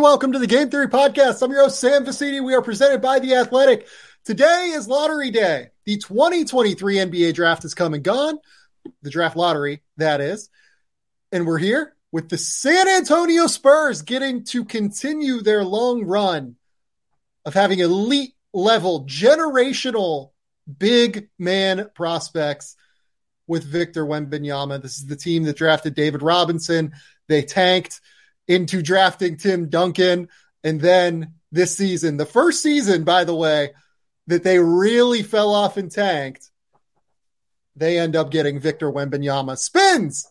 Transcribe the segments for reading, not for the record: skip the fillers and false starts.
welcome to the Game Theory Podcast. I'm your host, Sam Vecini. We are presented by The Athletic. Today is lottery day. The 2023 NBA draft has come and gone. The draft lottery, that is. And we're here with the San Antonio Spurs getting to continue their long run of having elite level, generational, big man prospects with Victor Wembanyama. This is the team that drafted David Robinson. They tanked into drafting Tim Duncan. And then this season, the first season, by the way, that they really fell off and tanked, they end up getting Victor Wembanyama. Spins!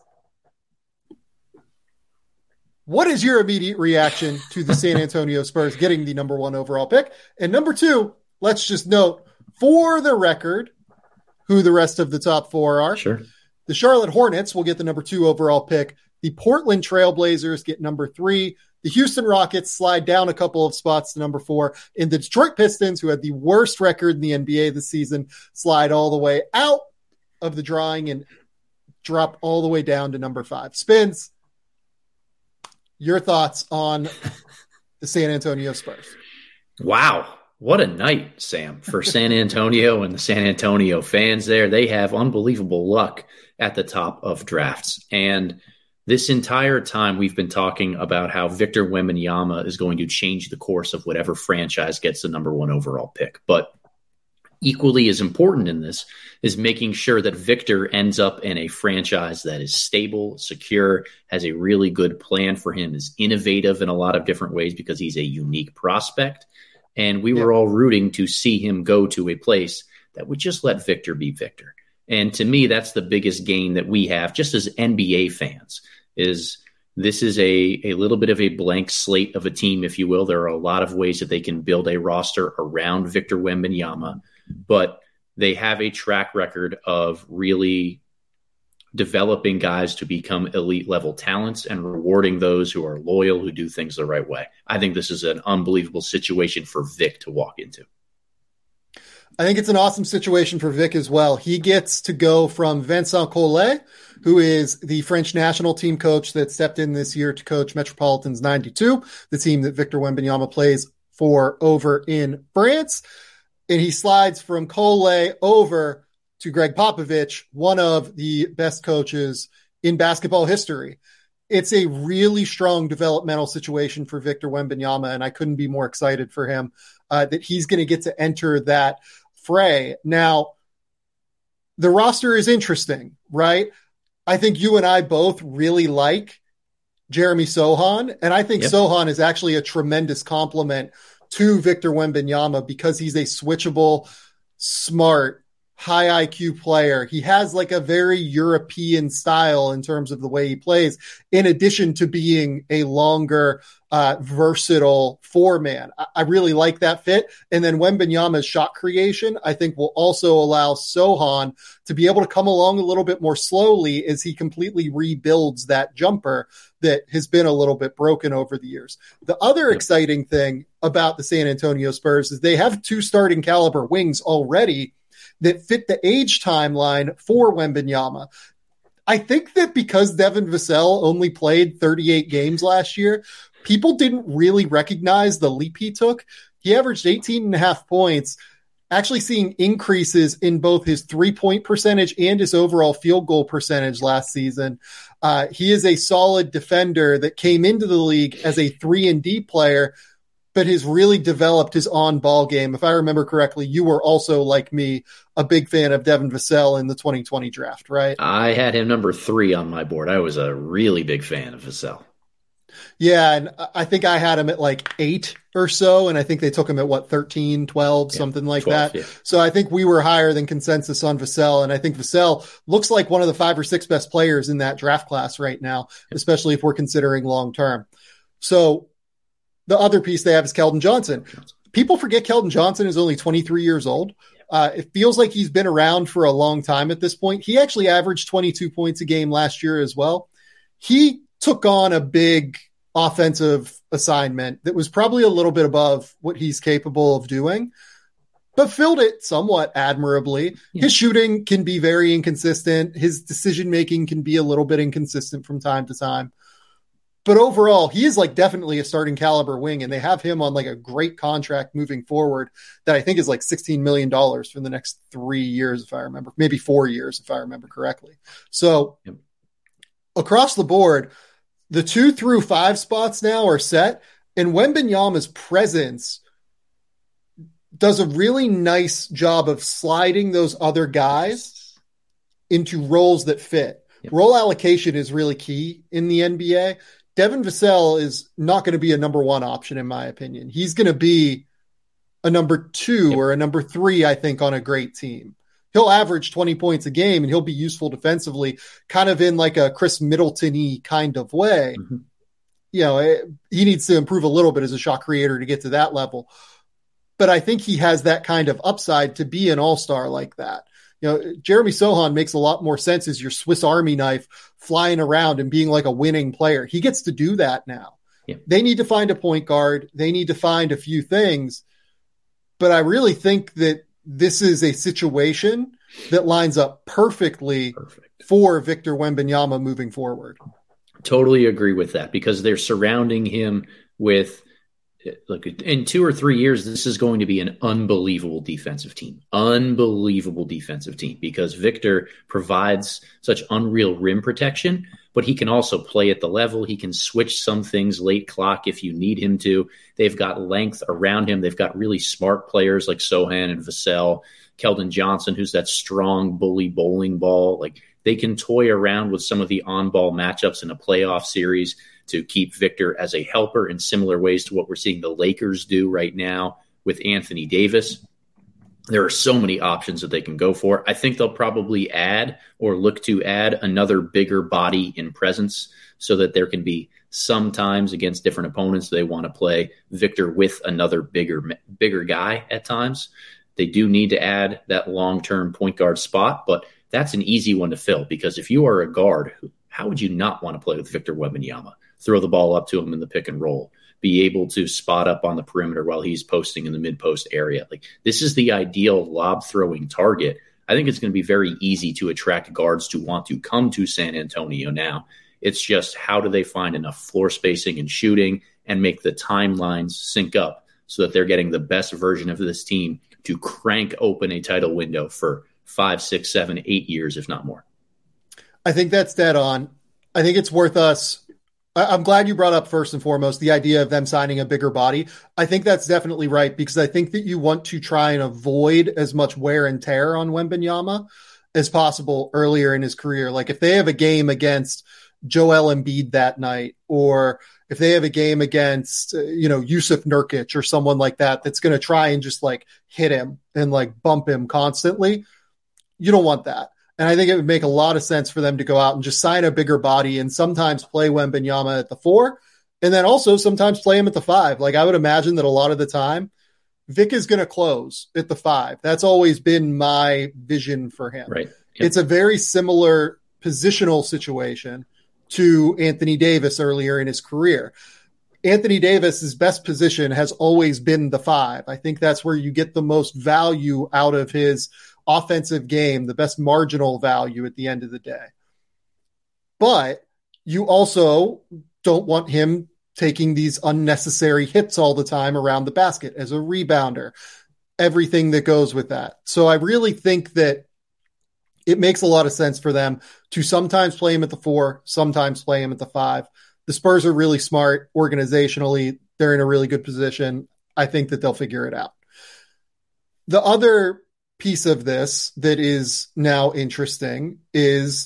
What is your immediate reaction to the San Antonio Spurs getting the number one overall pick? And number two, let's just note, for the record, who the rest of the top four are. Sure. The Charlotte Hornets will get the number 2 overall pick. The Portland Trailblazers get number 3. The Houston Rockets slide down a couple of spots to number 4. And the Detroit Pistons, who had the worst record in the NBA this season, slide all the way out of the drawing and drop all the way down to number 5. Spins, your thoughts on the San Antonio Spurs? Wow. What a night, Sam, for San Antonio and the San Antonio fans there. They have unbelievable luck at the top of drafts. And this entire time we've been talking about how Victor Wembanyama is going to change the course of whatever franchise gets the number 1 overall pick. But equally as important in this is making sure that Victor ends up in a franchise that is stable, secure, has a really good plan for him, is innovative in a lot of different ways because he's a unique prospect. And we were all rooting to see him go to a place that would just let Victor be Victor. And to me, that's the biggest gain that we have just as NBA fans, is this is a little bit of a blank slate of a team, if you will. There are a lot of ways that they can build a roster around Victor Wembanyama, but they have a track record of really developing guys to become elite level talents and rewarding those who are loyal, who do things the right way. I think this is an unbelievable situation for Vic to walk into. I think it's an awesome situation for Vic as well. He gets to go from Vincent Collet, who is the French national team coach that stepped in this year to coach Metropolitans 92, the team that Victor Wembanyama plays for over in France. And he slides from Collet over to Greg Popovich, one of the best coaches in basketball history. It's a really strong developmental situation for Victor Wembanyama, and I couldn't be more excited for him that he's going to get to enter that fray. Now, the roster is interesting, right? I think you and I both really like Jeremy Sochan, and I think Sochan is actually a tremendous compliment to Victor Wembanyama because he's a switchable, smart, high IQ player. He has like a very European style in terms of the way he plays, in addition to being a longer, versatile four-man. I really like that fit. And then Wembanyama's shot creation, I think, will also allow Sochan to be able to come along a little bit more slowly as he completely rebuilds that jumper that has been a little bit broken over the years. The other exciting thing about the San Antonio Spurs is they have 2 starting caliber wings already that fit the age timeline for Wembanyama. I think that because Devin Vassell only played 38 games last year, people didn't really recognize the leap he took. He averaged 18.5 points, actually seeing increases in both his 3-point percentage and his overall field goal percentage last season. He is a solid defender that came into the league as a 3-and-D player, but has really developed his on-ball game. If I remember correctly, you were also, like me, a big fan of Devin Vassell in the 2020 draft, right? I had him number 3 on my board. I was a really big fan of Vassell. Yeah, and I think I had him at like 8 or so, and I think they took him at, 13, 12, something like 12, that. Yeah. So I think we were higher than consensus on Vassell, and I think Vassell looks like one of the 5 or 6 best players in that draft class right now, especially if we're considering long-term. So the other piece they have is Keldon Johnson. People forget Keldon Johnson is only 23 years old. It feels like he's been around for a long time at this point. He actually averaged 22 points a game last year as well. He took on a big offensive assignment that was probably a little bit above what he's capable of doing, but filled it somewhat admirably. Yeah. His shooting can be very inconsistent. His decision-making can be a little bit inconsistent from time to time. But overall, he is like definitely a starting caliber wing, and they have him on like a great contract moving forward that I think is like $16 million for the next 3 years, if I remember, maybe 4 years, if I remember correctly. So across the board, the 2 through 5 spots now are set, and Wembanyama's presence does a really nice job of sliding those other guys into roles that fit. Role allocation is really key in the NBA. Devin Vassell is not going to be a number 1 option, in my opinion. He's going to be a number 2 or a number 3, I think, on a great team. He'll average 20 points a game, and he'll be useful defensively, kind of in like a Chris Middleton-y kind of way. Mm-hmm. You know, he needs to improve a little bit as a shot creator to get to that level. But I think he has that kind of upside to be an all-star like that. You know, Jeremy Sohan makes a lot more sense as your Swiss Army knife flying around and being like a winning player. He gets to do that now. Yeah. They need to find a point guard. They need to find a few things. But I really think that this is a situation that lines up perfectly for Victor Wembanyama moving forward. Totally agree with that, because they're surrounding him with, look, in 2 or 3 years, this is going to be an unbelievable defensive team, because Victor provides such unreal rim protection, but he can also play at the level. He can switch some things late clock if you need him to. They've got length around him. They've got really smart players like Sohan and Vassell, Keldon Johnson, who's that strong bully bowling ball. Like, they can toy around with some of the on-ball matchups in a playoff series to keep Victor as a helper in similar ways to what we're seeing the Lakers do right now with Anthony Davis. There are so many options that they can go for. I think they'll probably add or look to add another bigger body in presence so that there can be sometimes against different opponents they want to play Victor with another bigger guy at times. They do need to add that long-term point guard spot, but that's an easy one to fill, because if you are a guard, how would you not want to play with Victor Wembanyama? Throw the ball up to him in the pick and roll, be able to spot up on the perimeter while he's posting in the mid-post area. Like, this is the ideal lob-throwing target. I think it's going to be very easy to attract guards to want to come to San Antonio now. It's just, how do they find enough floor spacing and shooting and make the timelines sync up so that they're getting the best version of this team to crank open a title window for 5, 6, 7, 8 years, if not more. I think that's dead on. I think it's worth us. I'm glad you brought up first and foremost the idea of them signing a bigger body. I think that's definitely right, because I think that you want to try and avoid as much wear and tear on Wembanyama as possible earlier in his career. Like, if they have a game against Joel Embiid that night, or if they have a game against, Yusuf Nurkic or someone like that, that's going to try and just like hit him and like bump him constantly, you don't want that. And I think it would make a lot of sense for them to go out and just sign a bigger body and sometimes play Wembanyama at the 4, and then also sometimes play him at the 5. Like, I would imagine that a lot of the time Vic is going to close at the 5. That's always been my vision for him. Right. Yep. It's a very similar positional situation to Anthony Davis earlier in his career. Anthony Davis's best position has always been the 5. I think that's where you get the most value out of his offensive game, the best marginal value at the end of the day. But you also don't want him taking these unnecessary hits all the time around the basket as a rebounder, everything that goes with that. So I really think that it makes a lot of sense for them to sometimes play him at the 4, sometimes play him at the 5. The Spurs are really smart organizationally. They're in a really good position. I think that they'll figure it out. The other piece of this that is now interesting is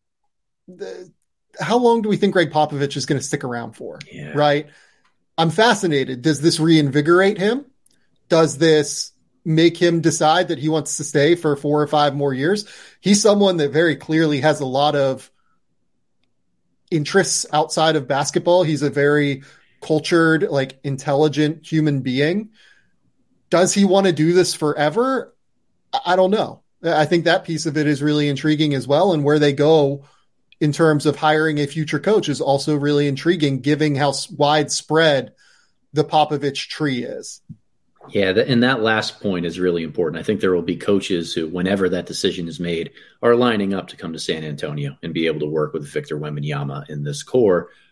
how long do we think Greg Popovich is going to stick around for? Yeah. Right? I'm fascinated. Does this reinvigorate him? Does this make him decide that he wants to stay for 4 or 5 more years? He's someone that very clearly has a lot of interests outside of basketball. He's a very cultured, like, intelligent human being. Does he want to do this forever? I don't know. I think that piece of it is really intriguing as well. And where they go in terms of hiring a future coach is also really intriguing, given how widespread the Popovich tree is. Yeah, and that last point is really important. I think there will be coaches who, whenever that decision is made, are lining up to come to San Antonio and be able to work with Victor Wembanyama in this core,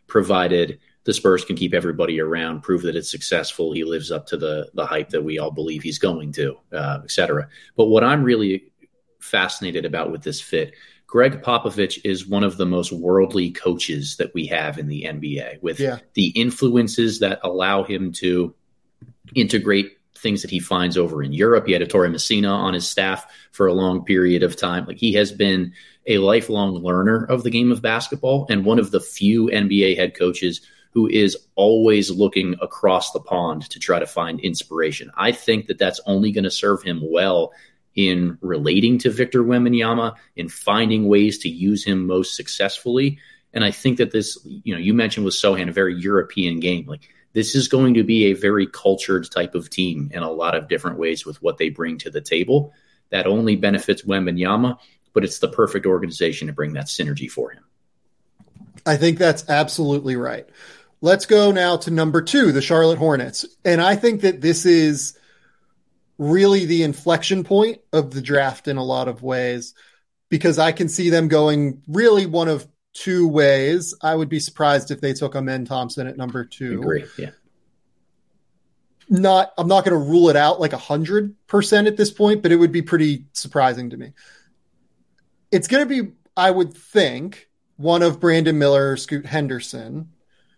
provided the Spurs can keep everybody around, prove that it's successful. He lives up to the hype that we all believe he's going to, et cetera. But what I'm really fascinated about with this fit, Greg Popovich is one of the most worldly coaches that we have in the NBA, with the influences that allow him to integrate things that he finds over in Europe. He had Ettore Messina on his staff for a long period of time. Like, he has been a lifelong learner of the game of basketball, and one of the few NBA head coaches who is always looking across the pond to try to find inspiration. I think that that's only going to serve him well in relating to Victor Wembanyama, in finding ways to use him most successfully. And I think that this, you mentioned with Sochan, a very European game. Like, this is going to be a very cultured type of team in a lot of different ways with what they bring to the table. That only benefits Wembanyama, but it's the perfect organization to bring that synergy for him. I think that's absolutely right. Let's go now to number 2, the Charlotte Hornets. And I think that this is really the inflection point of the draft in a lot of ways, because I can see them going really one of 2 ways. I would be surprised if they took Amen Thompson at number 2. Agree. Yeah. I'm not going to rule it out like 100% at this point, but it would be pretty surprising to me. It's going to be, I would think, one of Brandon Miller or Scoot Henderson.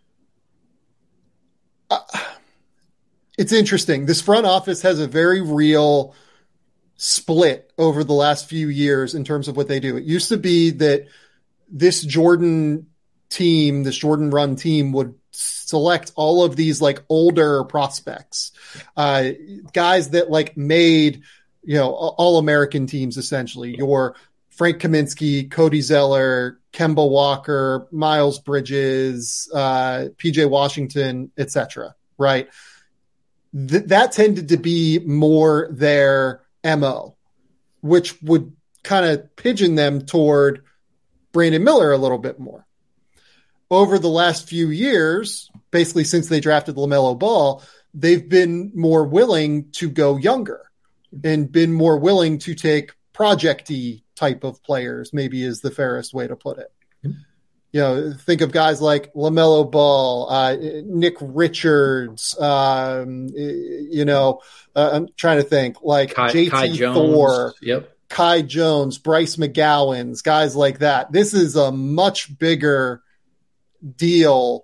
It's interesting. This front office has a very real split over the last few years in terms of what they do. It used to be that this Jordan run team would select all of these like older prospects, guys that like made, all American teams, essentially. Your Frank Kaminsky, Cody Zeller, Kemba Walker, Miles Bridges, PJ Washington, etc. Right. That tended to be more their MO, which would kind of pigeon them toward Brandon Miller a little bit more. Over the last few years, basically since they drafted LaMelo Ball, they've been more willing to go younger and been more willing to take project-y type of players, maybe is the fairest way to put it. Think of guys like LaMelo Ball, Nick Richards, I'm trying to think, like JT Thor, Kai Jones, Bryce McGowan's, guys like that. This is a much bigger deal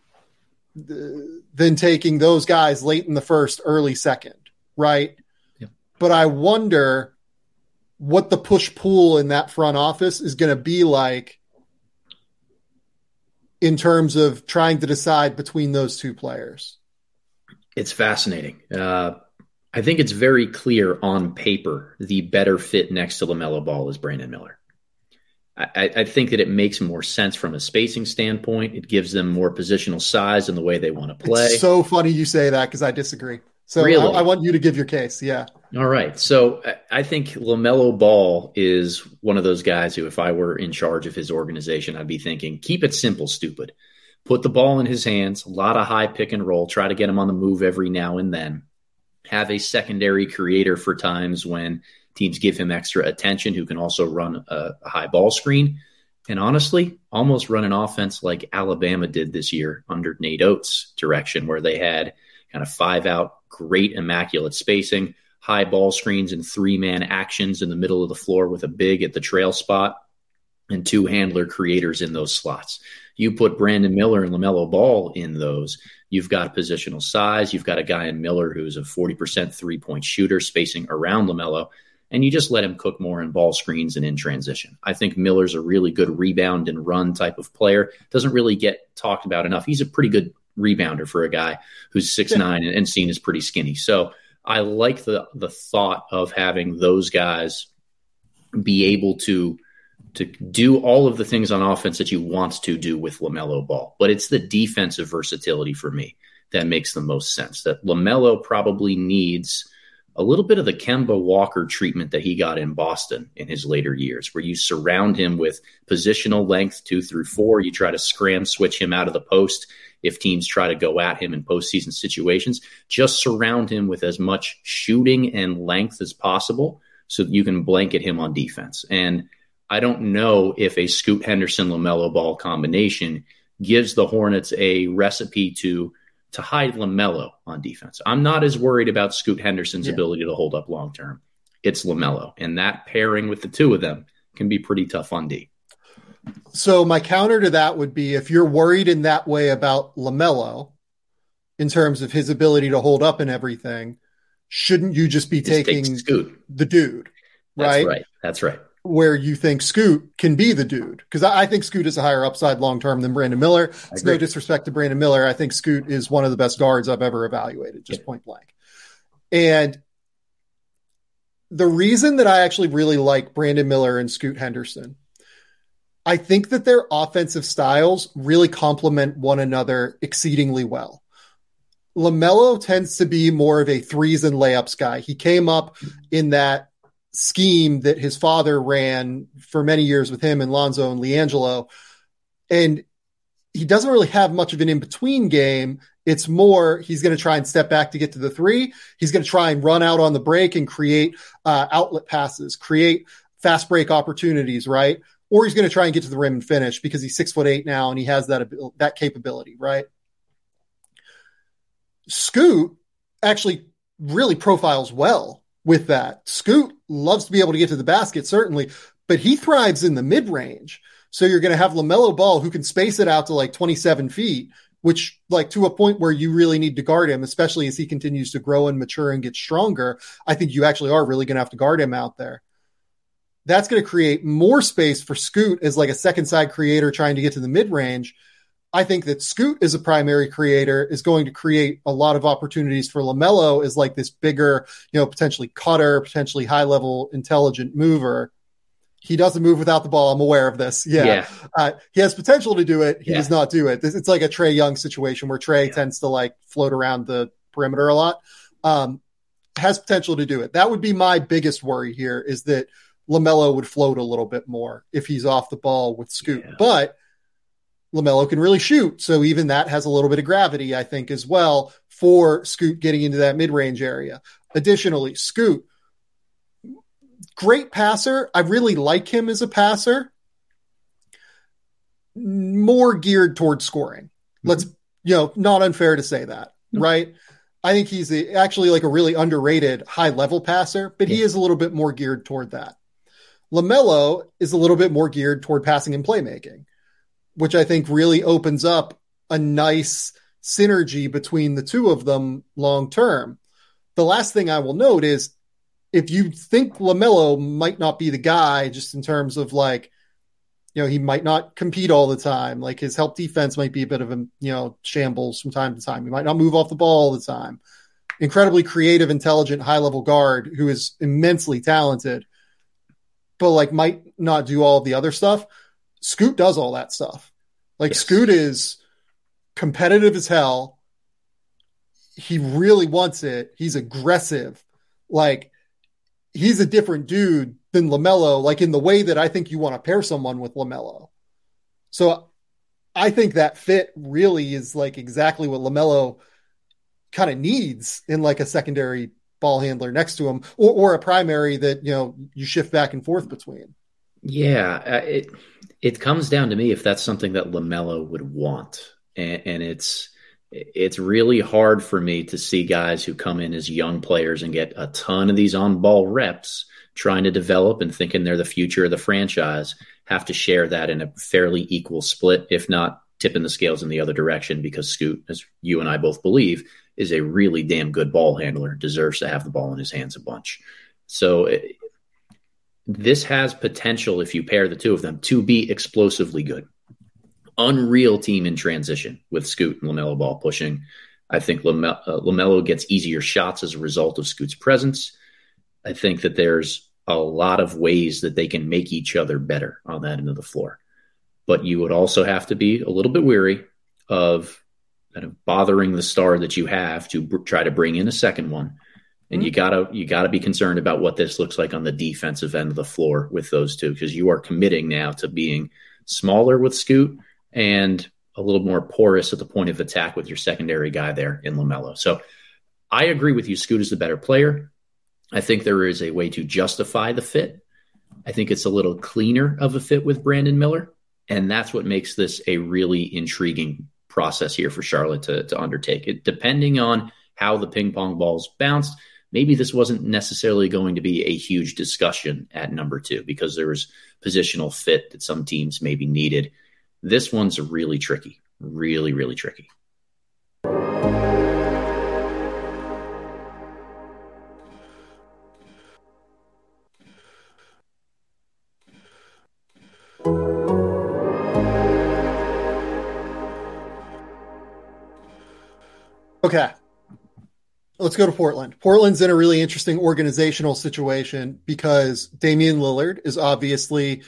than taking those guys late in the first, early second, right? Yep. But I wonder what the push-pull in that front office is going to be like in terms of trying to decide between those 2 players. It's fascinating. I think it's very clear on paper the better fit next to LaMelo Ball is Brandon Miller. I think that it makes more sense from a spacing standpoint. It gives them more positional size in the way they want to play. It's so funny you say that, because I disagree. So really? I want you to give your case. Yeah. All right. So I think LaMelo Ball is one of those guys who, if I were in charge of his organization, I'd be thinking, keep it simple, stupid. Put the ball in his hands, a lot of high pick and roll, try to get him on the move every now and then. Have a secondary creator for times when teams give him extra attention, who can also run a high ball screen. And honestly, almost run an offense like Alabama did this year under Nate Oates' direction, where they had kind of 5-out, great immaculate spacing, high ball screens and 3-man actions in the middle of the floor with a big at the trail spot and 2 handler creators in those slots. You put Brandon Miller and LaMelo Ball in those, you've got positional size. You've got a guy in Miller who's a 40% 3-point shooter spacing around LaMelo, and you just let him cook more in ball screens and in transition. I think Miller's a really good rebound and run type of player. Doesn't really get talked about enough. He's a pretty good rebounder for a guy who's 6'9" and seen as pretty skinny. So I like the thought of having those guys be able to do all of the things on offense that you want to do with LaMelo Ball. But it's the defensive versatility for me that makes the most sense. That LaMelo probably needs a little bit of the Kemba Walker treatment that he got in Boston in his later years, where you surround him with positional length 2 through 4. You try to scram switch him out of the post if teams try to go at him in postseason situations. Just surround him with as much shooting and length as possible so that you can blanket him on defense. And I don't know if a Scoot Henderson LaMelo Ball combination gives the Hornets a recipe to hide LaMelo on defense. I'm not as worried about Scoot Henderson's ability to hold up long term. It's LaMelo, and that pairing with the two of them can be pretty tough on D. So my counter to that would be, if you're worried in that way about LaMelo in terms of his ability to hold up and everything, shouldn't you just be taking Scoot, the dude, right? That's right. Where you think Scoot can be the dude. Because I think Scoot is a higher upside long-term than Brandon Miller. It's no disrespect to Brandon Miller. I think Scoot is one of the best guards I've ever evaluated, just point blank. And the reason that I actually really like Brandon Miller and Scoot Henderson, I think that their offensive styles really complement one another exceedingly well. LaMelo tends to be more of a threes and layups guy. He came up in that scheme that his father ran for many years with him and Lonzo and LiAngelo. And he doesn't really have much of an in-between game. It's more, he's going to try and step back to get to the three. He's going to try and run out on the break and create outlet passes, create fast break opportunities, right? Or he's going to try and get to the rim and finish because he's 6'8" now and he has that capability, right? Scoot actually really profiles well with that. Scoot loves to be able to get to the basket, certainly, but he thrives in the mid-range. So you're going to have LaMelo Ball, who can space it out to like 27 feet, which, like, to a point where you really need to guard him, especially as he continues to grow and mature and get stronger. I think you actually are really going to have to guard him out there. That's going to create more space for Scoot as like a second side creator trying to get to the mid-range. I think that Scoot as a primary creator is going to create a lot of opportunities for LaMelo as like this bigger, potentially cutter, potentially high level, intelligent mover. He doesn't move without the ball. I'm aware of this. Yeah. He has potential to do it. He does not do it. It's like a Trae Young situation where Trae tends to like float around the perimeter a lot. Has potential to do it. That would be my biggest worry here, is that LaMelo would float a little bit more if he's off the ball with Scoot. Yeah. But LaMelo can really shoot. So even that has a little bit of gravity, I think, as well, for Scoot getting into that mid-range area. Additionally, Scoot, great passer. I really like him as a passer. More geared towards scoring. Let's, not unfair to say that, right? I think he's actually like a really underrated high-level passer, but he is a little bit more geared toward that. LaMelo is a little bit more geared toward passing and playmaking, which I think really opens up a nice synergy between the two of them long term. The last thing I will note is, if you think LaMelo might not be the guy, just in terms of like, he might not compete all the time. Like his help defense might be a bit of a, shambles from time to time. He might not move off the ball all the time. Incredibly creative, intelligent, high-level guard who is immensely talented, but like might not do all the other stuff. Scoot does all that stuff. Like Scoot is competitive as hell. He really wants it. He's aggressive. Like, he's a different dude than LaMelo, like in the way that I think you want to pair someone with LaMelo. So I think that fit really is like exactly what LaMelo kind of needs in like a secondary ball handler next to him, or a primary that, you shift back and forth between. Yeah. It comes down to me if that's something that LaMelo would want. And it's really hard for me to see guys who come in as young players and get a ton of these on-ball reps trying to develop and thinking they're the future of the franchise have to share that in a fairly equal split, if not tipping the scales in the other direction, because Scoot, as you and I both believe, is a really damn good ball handler, deserves to have the ball in his hands a bunch. So this has potential, if you pair the two of them, to be explosively good. Unreal team in transition with Scoot and LaMelo Ball pushing. I think LaMelo gets easier shots as a result of Scoot's presence. I think that there's a lot of ways that they can make each other better on that end of the floor. But you would also have to be a little bit weary of kind of bothering the star that you have to try to bring in a second one. And you gotta be concerned about what this looks like on the defensive end of the floor with those two, because you are committing now to being smaller with Scoot and a little more porous at the point of attack with your secondary guy there in LaMelo. So I agree with you. Scoot is the better player. I think there is a way to justify the fit. I think it's a little cleaner of a fit with Brandon Miller. And that's what makes this a really intriguing process here for Charlotte to undertake. It, depending on how the ping pong balls bounced, maybe this wasn't necessarily going to be a huge discussion at number 2 because there was positional fit that some teams maybe needed. This one's really tricky, really, really tricky. Okay. Let's go to Portland. Portland's in a really interesting organizational situation because Damian Lillard is obviously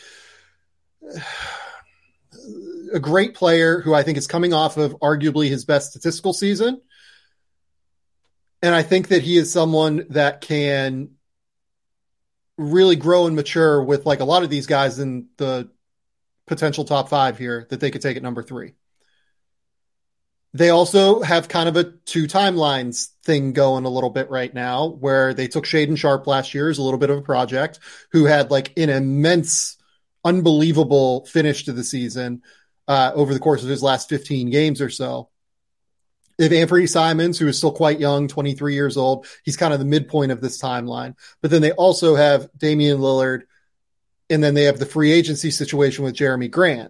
a great player who I think is coming off of arguably his best statistical season. And I think that he is someone that can really grow and mature with, like, a lot of these guys in the potential top 5 here that they could take at number 3. They also have kind of a 2 timelines thing going a little bit right now, where they took Shaedon Sharpe last year as a little bit of a project, who had like an immense, unbelievable finish to the season over the course of his last 15 games or so. They have Anthony Simons, who is still quite young, 23 years old. He's kind of the midpoint of this timeline. But then they also have Damian Lillard, and then they have the free agency situation with Jeremy Grant.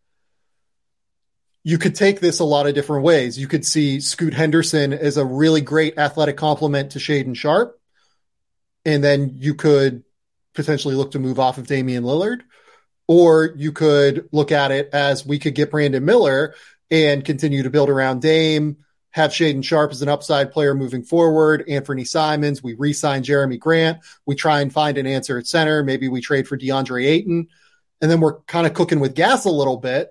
You could take this a lot of different ways. You could see Scoot Henderson as a really great athletic complement to Shaedon Sharpe. And then you could potentially look to move off of Damian Lillard. Or you could look at it as we could get Brandon Miller and continue to build around Dame, have Shaedon Sharpe as an upside player moving forward, Anthony Simons, we re-sign Jeremy Grant, we try and find an answer at center, maybe we trade for DeAndre Ayton, and then we're kind of cooking with gas a little bit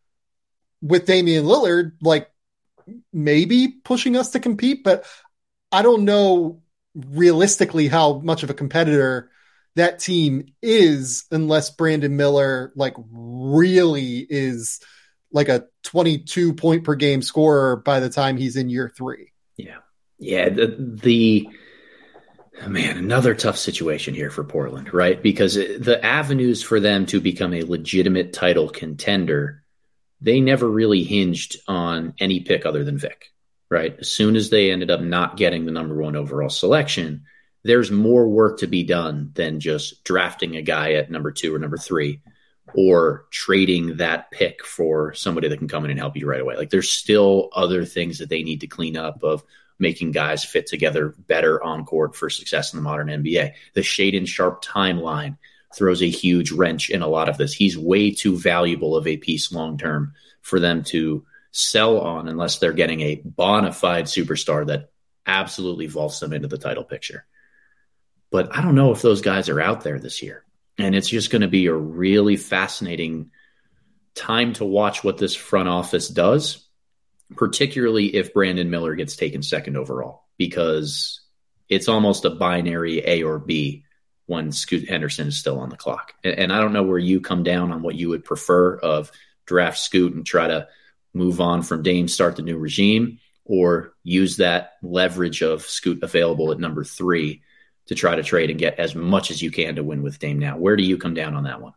with Damian Lillard, like maybe pushing us to compete, but I don't know realistically how much of a competitor that team is unless Brandon Miller like really is like a 22 point per game scorer by the time he's in year 3. Yeah. Yeah. The man, another tough situation here for Portland, right? Because the avenues for them to become a legitimate title contender, they never really hinged on any pick other than Vic, right? As soon as they ended up not getting the number 1 overall selection, there's more work to be done than just drafting a guy at number 2 or number 3 or trading that pick for somebody that can come in and help you right away. Like, there's still other things that they need to clean up of making guys fit together better on court for success in the modern NBA. The Shaedon Sharpe timeline throws a huge wrench in a lot of this. He's way too valuable of a piece long-term for them to sell on unless they're getting a bona fide superstar that absolutely vaults them into the title picture. But I don't know if those guys are out there this year. And it's just going to be a really fascinating time to watch what this front office does, particularly if Brandon Miller gets taken 2nd overall, because it's almost a binary A or B when Scoot Henderson is still on the clock. And I don't know where you come down on what you would prefer of draft Scoot and try to move on from Dame, start the new regime, or use that leverage of Scoot available at number 3 to try to trade and get as much as you can to win with Dame now. Where do you come down on that one?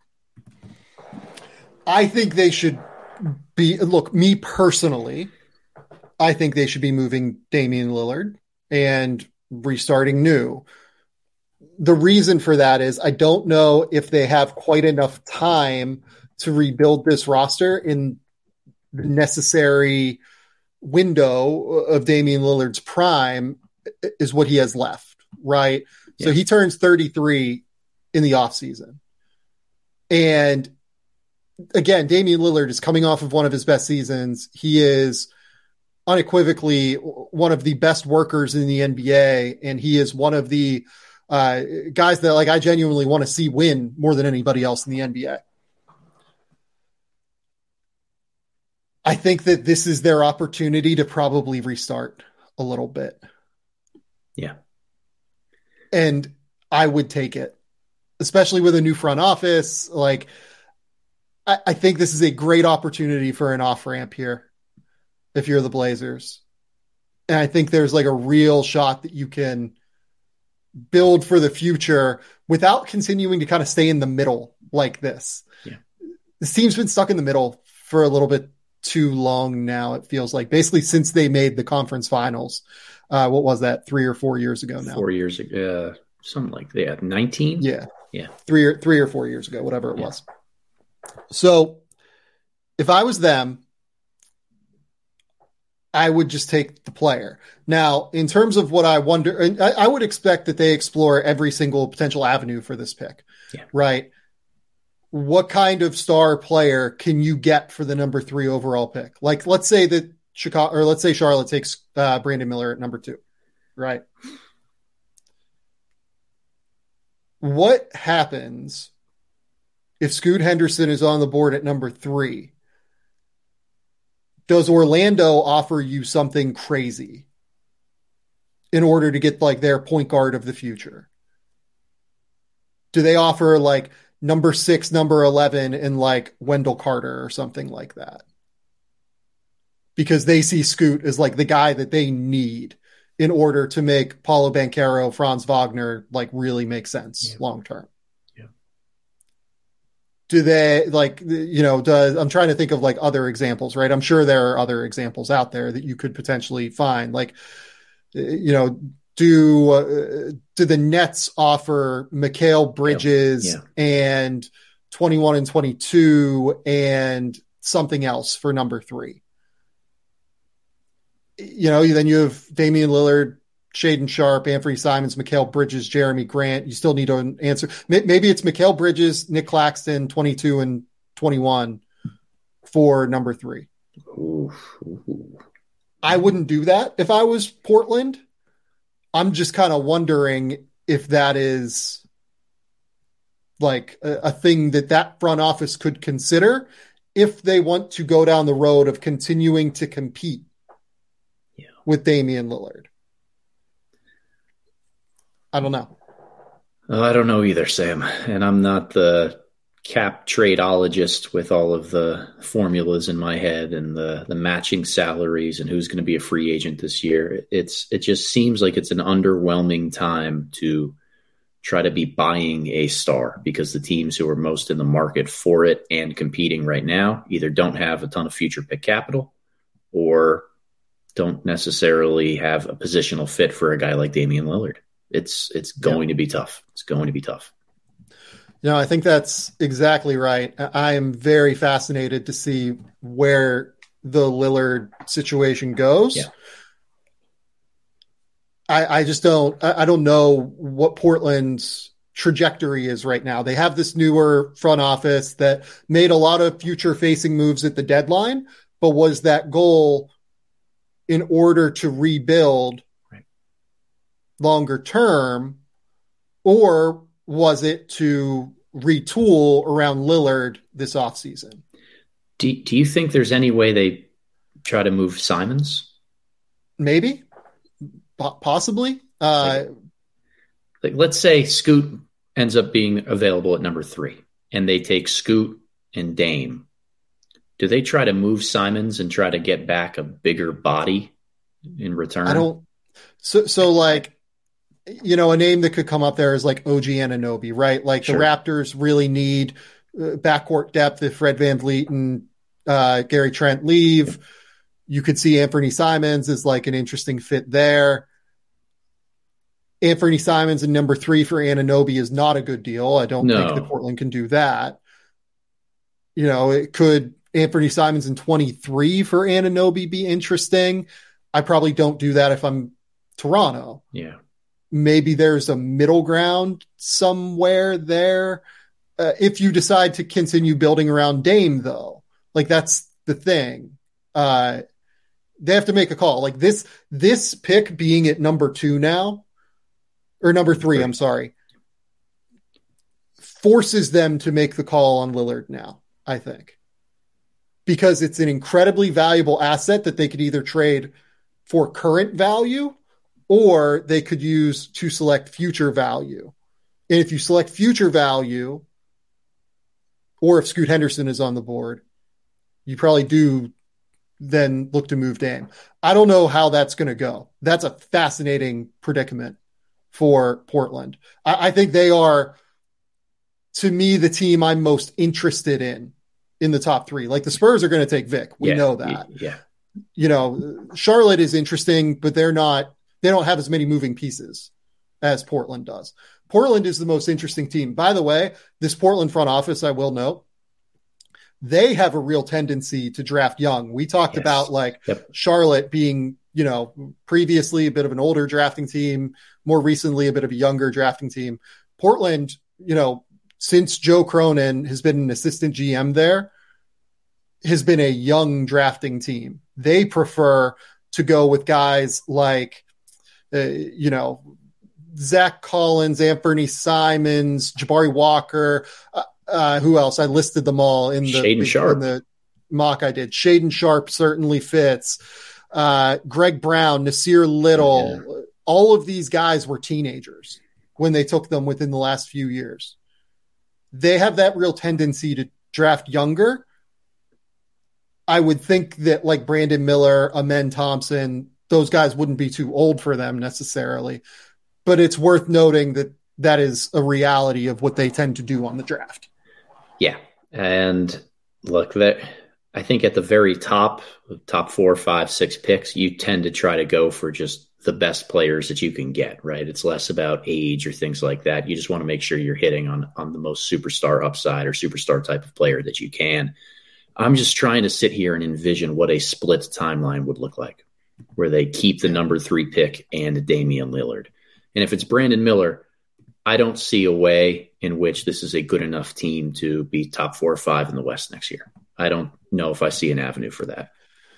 I think they should be, look, me personally, I think they should be moving Damian Lillard and restarting new. The reason for that is I don't know if they have quite enough time to rebuild this roster in the necessary window of Damian Lillard's prime is what he has left, right? Yeah. So he turns 33 in the offseason. And again, Damian Lillard is coming off of one of his best seasons. He is unequivocally one of the best workers in the NBA, and he is one of the guys that like I genuinely want to see win more than anybody else in the NBA. I think that this is their opportunity to probably restart a little bit. Yeah. And I would take it, especially with a new front office. Like, I think this is a great opportunity for an off-ramp here if you're the Blazers. And I think there's like a real shot that you can build for the future without continuing to kind of stay in the middle like this. Yeah. this team's been stuck in the middle for a little bit too long now. It feels like basically since they made the conference finals. What was that? 3 or 4 years ago now? 4 years ago, something like that. 19. Yeah. 3 or 4 years ago, whatever it was. So if I was them, I would just take the player. Now, in terms of what I wonder, I would expect that they explore every single potential avenue for this pick, right? What kind of star player can you get for the number 3 overall pick? Like, let's say that let's say Charlotte takes Brandon Miller at number 2, right? What happens if Scoot Henderson is on the board at number 3? Does Orlando offer you something crazy in order to get like their point guard of the future? Do they offer like number 6, number 11 and like Wendell Carter or something like that? Because they see Scoot as like the guy that they need in order to make Paulo Banchero, Franz Wagner like really make sense long term. Do they like, I'm trying to think of like other examples, right? I'm sure there are other examples out there that you could potentially find. Like, do the Nets offer Mikal Bridges and 21 and 22 and something else for number 3? Then you have Damian Lillard, Shaedon Sharpe, Anthony Simons, Mikal Bridges, Jeremy Grant. You still need an answer. Maybe it's Mikal Bridges, Nick Claxton, 22 and 21 for number 3. I wouldn't do that if I was Portland. I'm just kind of wondering if that is like a thing that front office could consider if they want to go down the road of continuing to compete with Damian Lillard. I don't know. I don't know either, Sam. And I'm not the cap tradeologist with all of the formulas in my head and the matching salaries and who's going to be a free agent this year. It just seems like it's an underwhelming time to try to be buying a star because the teams who are most in the market for it and competing right now either don't have a ton of future pick capital or don't necessarily have a positional fit for a guy like Damian Lillard. It's going to be tough. It's going to be tough. I think that's exactly right. I am very fascinated to see where the Lillard situation goes. I just don't know what Portland's trajectory is right now. They have this newer front office that made a lot of future facing moves at the deadline, but was that goal in order to rebuild longer term, or was it to retool around Lillard this offseason? Do you think there's any way they try to move Simons? Maybe. Possibly. Like, let's say Scoot ends up being available at number 3, and they take Scoot and Dame. Do they try to move Simons and try to get back a bigger body in return? I don't. So like, a name that could come up there is like OG Anunoby, right? Like the Raptors really need backcourt depth if Fred VanVleet and Gary Trent leave. You could see Anthony Simons as like an interesting fit there. Anthony Simons and number 3 for Anunoby is not a good deal. I don't think that Portland can do that. It could Anthony Simons in 23 for Anunoby be interesting. I probably don't do that if I'm Toronto. Maybe there's a middle ground somewhere there. If you decide to continue building around Dame, though, like that's the thing. They have to make a call. Like this pick being at number 2 now, or number 3, I'm sorry, forces them to make the call on Lillard now, I think. Because it's an incredibly valuable asset that they could either trade for current value or they could use to select future value. And if you select future value, or if Scoot Henderson is on the board, you probably do then look to move Dame. I don't know how that's going to go. That's a fascinating predicament for Portland. I think they are, to me, the team I'm most interested in in the top 3. Like the Spurs are going to take Vic. We know that. Yeah. You know, Charlotte is interesting, but they don't have as many moving pieces as Portland does. Portland is the most interesting team. By the way, this Portland front office, I will note, they have a real tendency to draft young. We talked about Charlotte being, you know, previously a bit of an older drafting team, more recently a bit of a younger drafting team. Portland, you know, since Joe Cronin has been an assistant GM there, has been a young drafting team. They prefer to go with guys like, you know, Zach Collins, Anthony Simons, Jabari Walker. Who else? I listed them all in the mock I did. Shaden Sharp certainly fits. Greg Brown, Nasir Little. Yeah. All of these guys were teenagers when they took them within the last few years. They have that real tendency to draft younger. I would think that like Brandon Miller, Amen Thompson, those guys wouldn't be too old for them necessarily, but it's worth noting that that is a reality of what they tend to do on the draft. Yeah. And look, that I think at the very top 4, 5, 6 picks, you tend to try to go for just the best players that you can get, right? It's less about age or things like that. You just want to make sure you're hitting on the most superstar upside or superstar type of player that you can. I'm just trying to sit here and envision what a split timeline would look like, where they keep the number 3 pick and Damian Lillard. And if it's Brandon Miller, I don't see a way in which this is a good enough team to be top 4 or 5 in the West next year. I don't know if I see an avenue for that.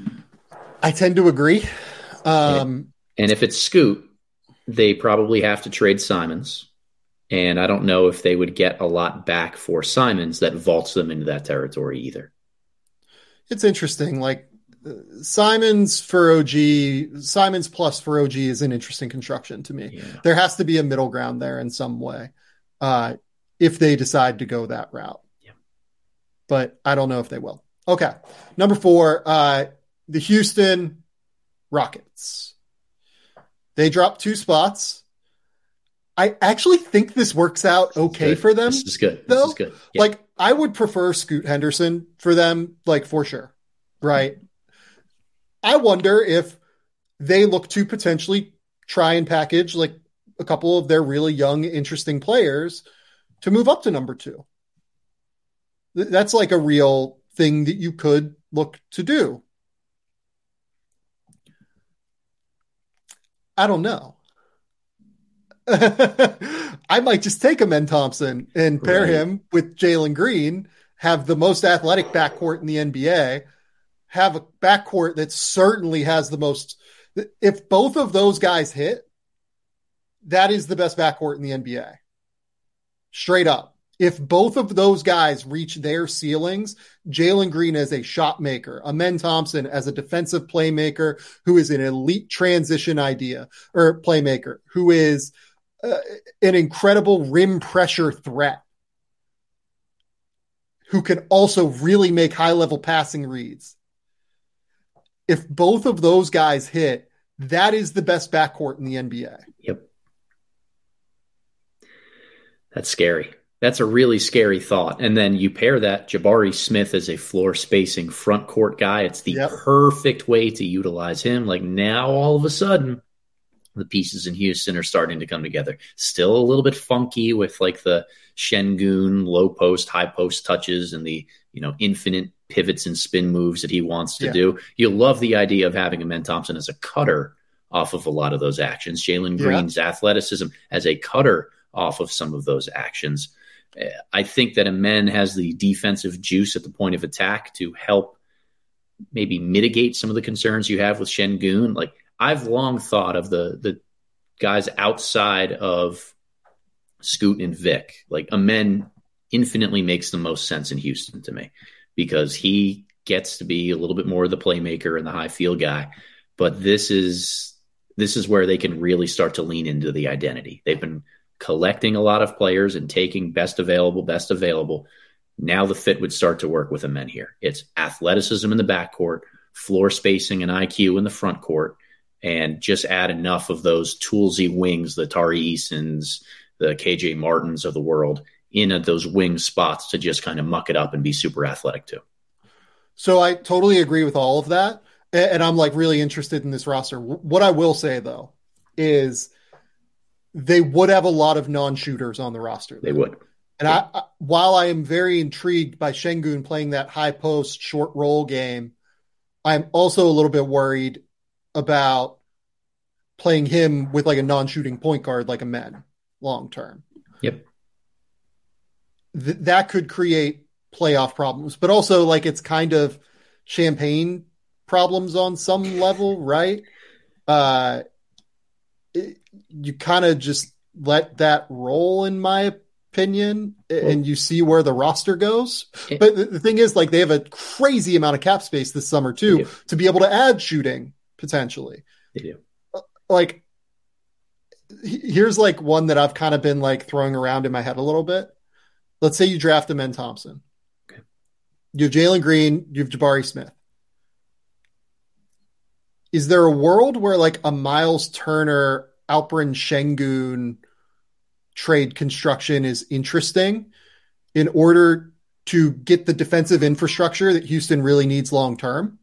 I tend to agree. And if it's Scoot, they probably have to trade Simons. And I don't know if they would get a lot back for Simons that vaults them into that territory either. It's interesting. Like Simons plus for OG is an interesting construction to me. Yeah. There has to be a middle ground there in some way if they decide to go that route. Yeah. But I don't know if they will. Okay. Number 4, the Houston Rockets. They dropped 2 spots. I actually think this works out okay for them. This is good. Though. This is good. Yeah. Like, I would prefer Scoot Henderson for them, like, for sure. Right? I wonder if they look to potentially try and package, like, a couple of their really young, interesting players to move up to number 2. That's, like, a real thing that you could look to do. I don't know. I might just take Amen Thompson and pair him with Jalen Green, have the most athletic backcourt in the NBA, have a backcourt that certainly has the most. If both of those guys hit, that is the best backcourt in the NBA. Straight up. If both of those guys reach their ceilings, Jalen Green as a shot maker, Amen Thompson as a defensive playmaker who is an elite transition playmaker, who is an incredible rim pressure threat, who can also really make high-level passing reads. If both of those guys hit, that is the best backcourt in the NBA. Yep. That's scary. That's a really scary thought. And then you pair that Jabari Smith as a floor spacing front court guy. It's the perfect way to utilize him. Like now all of a sudden the pieces in Houston are starting to come together. Still a little bit funky with like the Şengün low post, high post touches and the, infinite pivots and spin moves that he wants to do. You love the idea of having Amen Thompson as a cutter off of a lot of those actions. Jalen Green's athleticism as a cutter off of some of those actions. I think that Amen has the defensive juice at the point of attack to help maybe mitigate some of the concerns you have with Şengün. Like I've long thought of the guys outside of Scoot and Vic. Like Amen infinitely makes the most sense in Houston to me because he gets to be a little bit more of the playmaker and the high field guy. But this is where they can really start to lean into the identity. They've been collecting a lot of players and taking best available. Now the fit would start to work with Amen here. It's athleticism in the backcourt, floor spacing and IQ in the front court, and just add enough of those toolsy wings, the Tari Easons, the KJ Martins of the world, in at those wing spots to just kind of muck it up and be super athletic too. So I totally agree with all of that. And I'm like really interested in this roster. What I will say though is they would have a lot of non-shooters on the roster. They would. And while I am very intrigued by Şengün playing that high post short roll game, I'm also a little bit worried about playing him with like a non-shooting point guard like a man long term. Yep. That could create playoff problems, but also like it's kind of champagne problems on some level, right? You kind of just let that roll, in my opinion, and you see where the roster goes. But the thing is, like, they have a crazy amount of cap space this summer too to be able to add shooting potentially. They do. Like, here's like one that I've kind of been like throwing around in my head a little bit. Let's say you draft Amen Thompson. Okay. You have Jalen Green, you have Jabari Smith. Is there a world where like a Miles Turner, Alperen Şengün trade construction is interesting in order to get the defensive infrastructure that Houston really needs long term?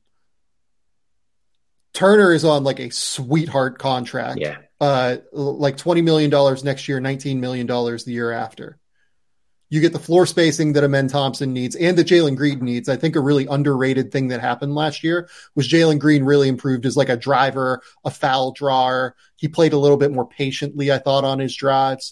Turner is on like a sweetheart contract. Yeah. Like $20 million next year, $19 million the year after. You get the floor spacing that Amen Thompson needs and that Jalen Green needs. I think a really underrated thing that happened last year was Jalen Green really improved as like a driver, a foul drawer. He played a little bit more patiently, I thought, on his drives.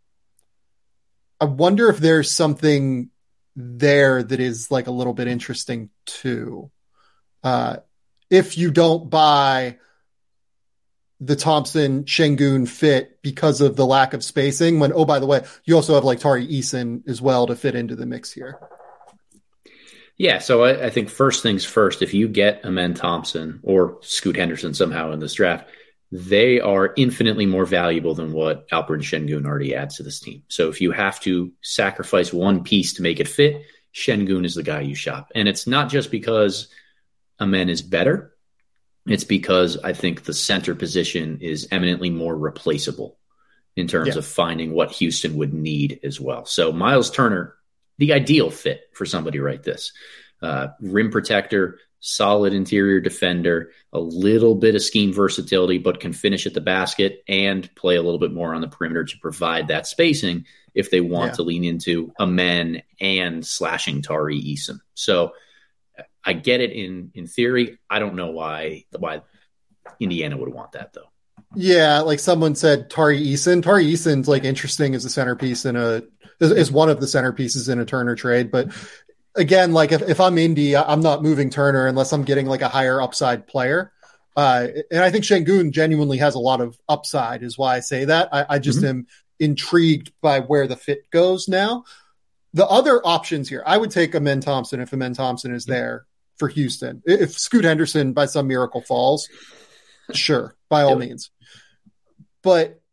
I wonder if there's something there that is like a little bit interesting too. If you don't buy the Thompson Şengün fit because of the lack of spacing, when, oh, by the way, you also have like Tari Eason as well to fit into the mix here. Yeah, so I think first things first, if you get Amen Thompson or Scoot Henderson somehow in this draft, they are infinitely more valuable than what Alperen Şengün already adds to this team. So if you have to sacrifice one piece to make it fit, Şengün is the guy you shop. And it's not just because Amen is better. It's because I think the center position is eminently more replaceable in terms of finding what Houston would need as well. So Miles Turner, the ideal fit for somebody like this. Rim protector, solid interior defender, a little bit of scheme versatility, but can finish at the basket and play a little bit more on the perimeter to provide that spacing if they want to lean into Amen and slashing Tari Eason. So I get it in theory. I don't know why Indiana would want that though. Yeah, like someone said, Tari Eason. Tari Eason's like interesting as a centerpiece is one of the centerpieces in a Turner trade. But again, like if I'm Indy, I'm not moving Turner unless I'm getting like a higher upside player. And I think Şengün genuinely has a lot of upside, is why I say that. I just am intrigued by where the fit goes now. The other options here, I would take Amen Thompson if Amen Thompson is there for Houston. If Scoot Henderson by some miracle falls, sure, by all means. But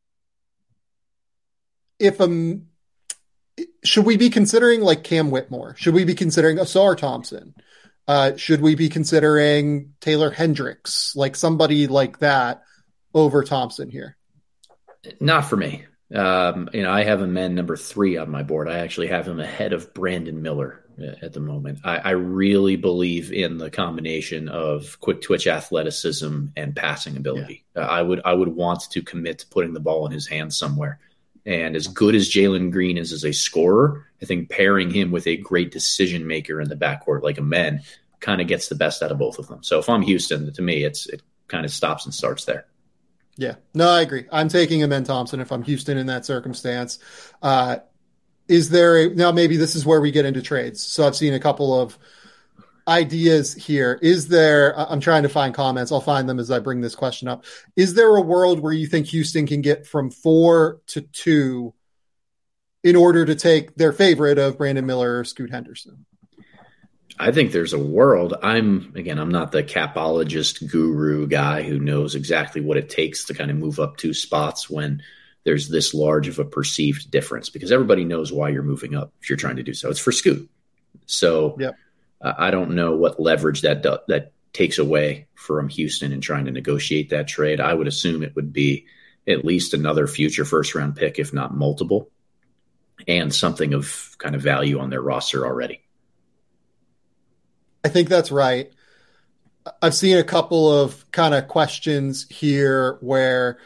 should we be considering like Cam Whitmore? Should we be considering Ausar Thompson? Should we be considering Taylor Hendricks, like somebody like that over Thompson here? Not for me. I have Amen number 3 on my board. I actually have him ahead of Brandon Miller at the moment. I really believe in the combination of quick twitch athleticism and passing ability. Yeah. I would want to commit to putting the ball in his hands somewhere. And as good as Jalen Green is as a scorer, I think pairing him with a great decision maker in the backcourt like Amen kind of gets the best out of both of them. So if I'm Houston, to me, it kind of stops and starts there. Yeah, no, I agree. I'm taking Amen Thompson if I'm Houston in that circumstance. Is there now maybe this is where we get into trades. So I've seen a couple of ideas here. I'm trying to find comments. I'll find them as I bring this question up. Is there a world where you think Houston can get from 4 to 2 in order to take their favorite of Brandon Miller or Scoot Henderson? I think there's a world. I'm not the capologist guru guy who knows exactly what it takes to kind of move up 2 spots when there's this large of a perceived difference, because everybody knows why you're moving up if you're trying to do so. It's for Scoot. So I don't know what leverage that takes away from Houston in trying to negotiate that trade. I would assume it would be at least another future first-round pick, if not multiple, and something of kind of value on their roster already. I think that's right. I've seen a couple of kind of questions here where,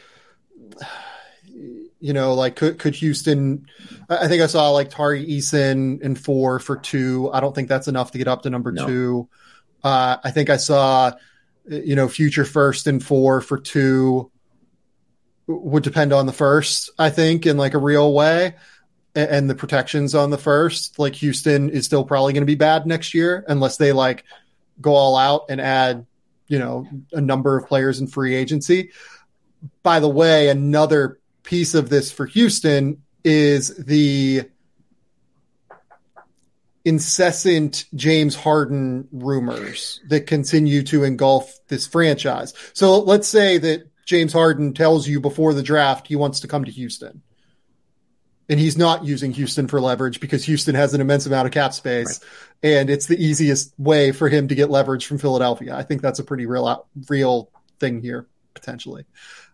like could Houston, I think I saw like Tari Eason in 4 for 2. I don't think that's enough to get up to number 2. I think I saw, future first and 4 for 2 would depend on the first, I think, in like a real way. And the protections on the first, like Houston is still probably going to be bad next year unless they like go all out and add, a number of players in free agency. By the way, another piece of this for Houston is the incessant James Harden rumors that continue to engulf this franchise. So let's say that James Harden tells you before the draft he wants to come to Houston. And he's not using Houston for leverage because Houston has an immense amount of cap space, right, and it's the easiest way for him to get leverage from Philadelphia. I think that's a pretty real thing here, potentially.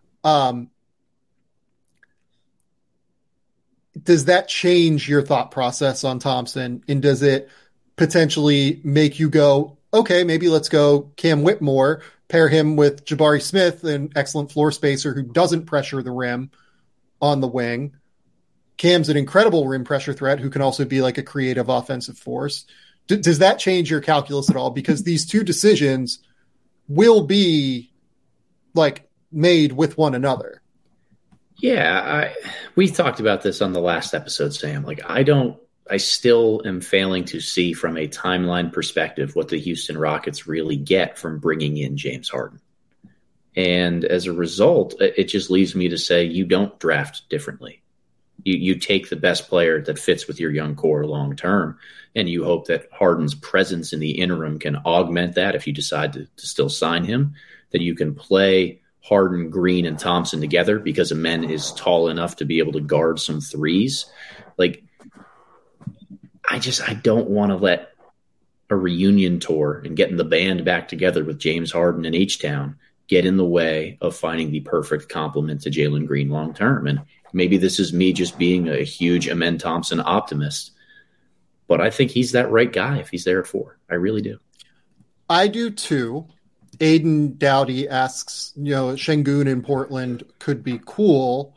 Does that change your thought process on Thompson? And does it potentially make you go, okay, maybe let's go Cam Whitmore, pair him with Jabari Smith, an excellent floor spacer who doesn't pressure the rim on the wing. Cam's an incredible rim pressure threat who can also be like a creative offensive force. Does that change your calculus at all? Because these two decisions will be like made with one another. Yeah, we talked about this on the last episode, Sam. Like, I still am failing to see from a timeline perspective what the Houston Rockets really get from bringing in James Harden. And as a result, it just leaves me to say you don't draft differently. You take the best player that fits with your young core long term, and you hope that Harden's presence in the interim can augment that if you decide to still sign him, that you can play Harden, Green, and Thompson together because Amen is tall enough to be able to guard some threes. Like, I don't want to let a reunion tour and getting the band back together with James Harden and H-Town get in the way of finding the perfect complement to Jalen Green long term. And maybe this is me just being a huge Amen Thompson optimist, but I think he's that right guy if he's there at 4. I really do. I do too. Aiden Dowdy asks, Şengün in Portland could be cool.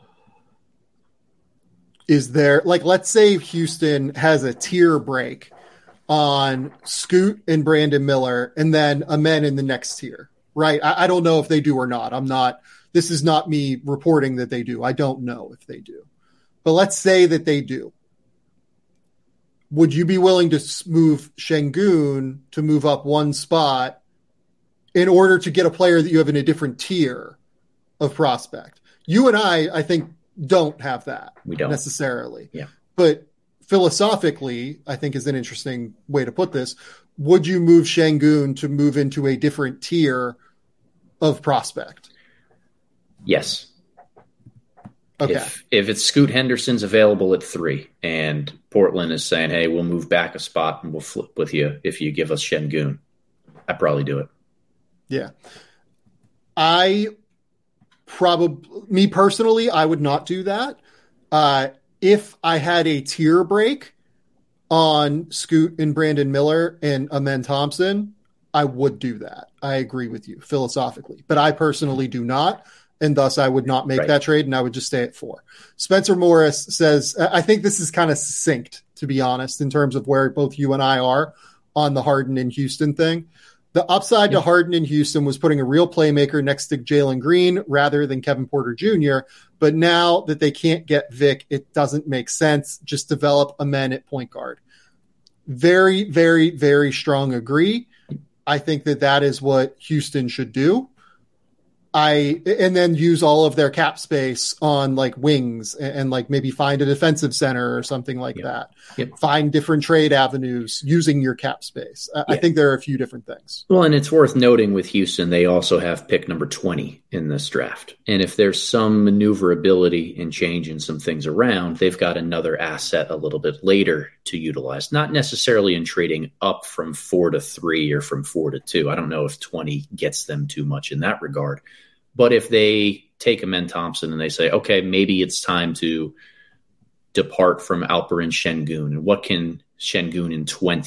Is there, like, let's say Houston has a tier break on Scoot and Brandon Miller and then Amen in the next tier, right? I don't know if they do or not. This is not me reporting that they do. I don't know if they do. But let's say that they do. Would you be willing to move Şengün to move up one spot in order to get a player that you have in a different tier of prospect? You and I think, don't have that. We don't necessarily. Yeah. But philosophically, I think is an interesting way to put this. Would you move Şengün to move into a different tier of prospect? Yes. Okay. If it's Scoot Henderson's available at 3 and Portland is saying, hey, we'll move back a spot and we'll flip with you if you give us Şengün, I'd probably do it. Yeah. Me personally, I would not do that. If I had a tier break on Scoot and Brandon Miller and Amen Thompson, I would do that. I agree with you philosophically, but I personally do not. And thus I would not make that trade and I would just stay at 4. Spencer Morris says, I think this is kind of succinct, to be honest, in terms of where both you and I are on the Harden and Houston thing. The upside to Harden in Houston was putting a real playmaker next to Jalen Green rather than Kevin Porter Jr. But now that they can't get Vic, it doesn't make sense. Just develop Amen at point guard. Very, very, very strong agree. I think that is what Houston should do. And then use all of their cap space on like wings and like maybe find a defensive center or something like that. Yep. Find different trade avenues using your cap space. I think there are a few different things. Well, and it's worth noting with Houston, they also have pick number 20 in this draft. And if there's some maneuverability in changing some things around, they've got another asset a little bit later to utilize, not necessarily in trading up from 4 to 3 or from 4 to 2. I don't know if 20 gets them too much in that regard. But if they take Amen Thompson and they say, okay, maybe it's time to depart from Alperen Şengün, and what can Şengün in 20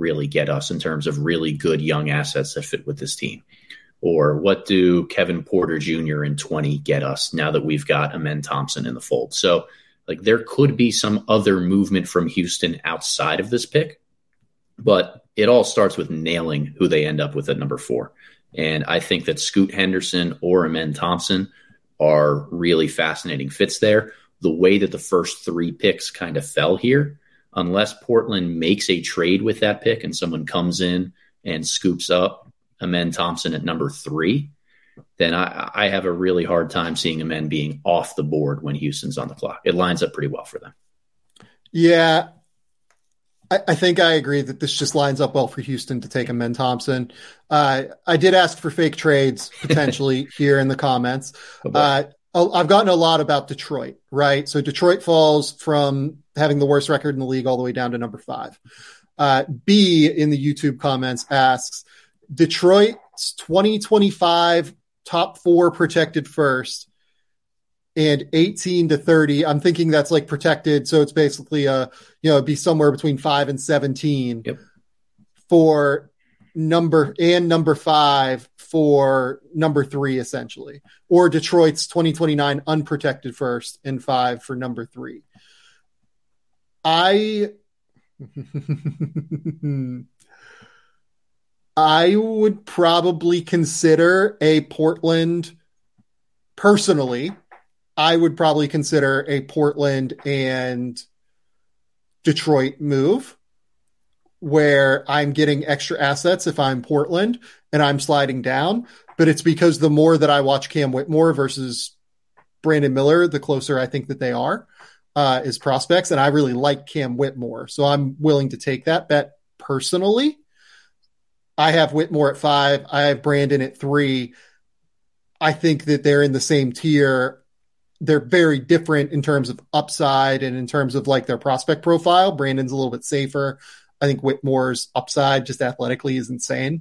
really get us in terms of really good young assets that fit with this team? Or what do Kevin Porter Jr. and 20 get us now that we've got Amen Thompson in the fold? So like there could be some other movement from Houston outside of this pick, but it all starts with nailing who they end up with at number 4. And I think that Scoot Henderson or Amen Thompson are really fascinating fits there. The way that the first 3 picks kind of fell here, unless Portland makes a trade with that pick and someone comes in and scoops up Amen Thompson at number 3, then I have a really hard time seeing Amen being off the board when Houston's on the clock. It lines up pretty well for them. Yeah, I think I agree that this just lines up well for Houston to take Amen Thompson. I did ask for fake trades potentially here in the comments. I've gotten a lot about Detroit, right? So Detroit falls from having the worst record in the league all the way down to number 5. B in the YouTube comments asks, Detroit's 2025 top 4 protected first and 18 to 30. I'm thinking that's like protected. So it's basically it'd be somewhere between 5 and 17 for number 5 for number 3, essentially, or Detroit's 2029 unprotected first and 5 for number 3. I would probably consider a Portland personally. I would probably consider a Portland and Detroit move where I'm getting extra assets if I'm Portland and I'm sliding down. But it's because the more that I watch Cam Whitmore versus Brandon Miller, the closer I think that they are as prospects. And I really like Cam Whitmore. So I'm willing to take that bet personally. I have Whitmore at 5. I have Brandon at 3. I think that they're in the same tier. They're very different in terms of upside and in terms of like their prospect profile. Brandon's a little bit safer. I think Whitmore's upside just athletically is insane.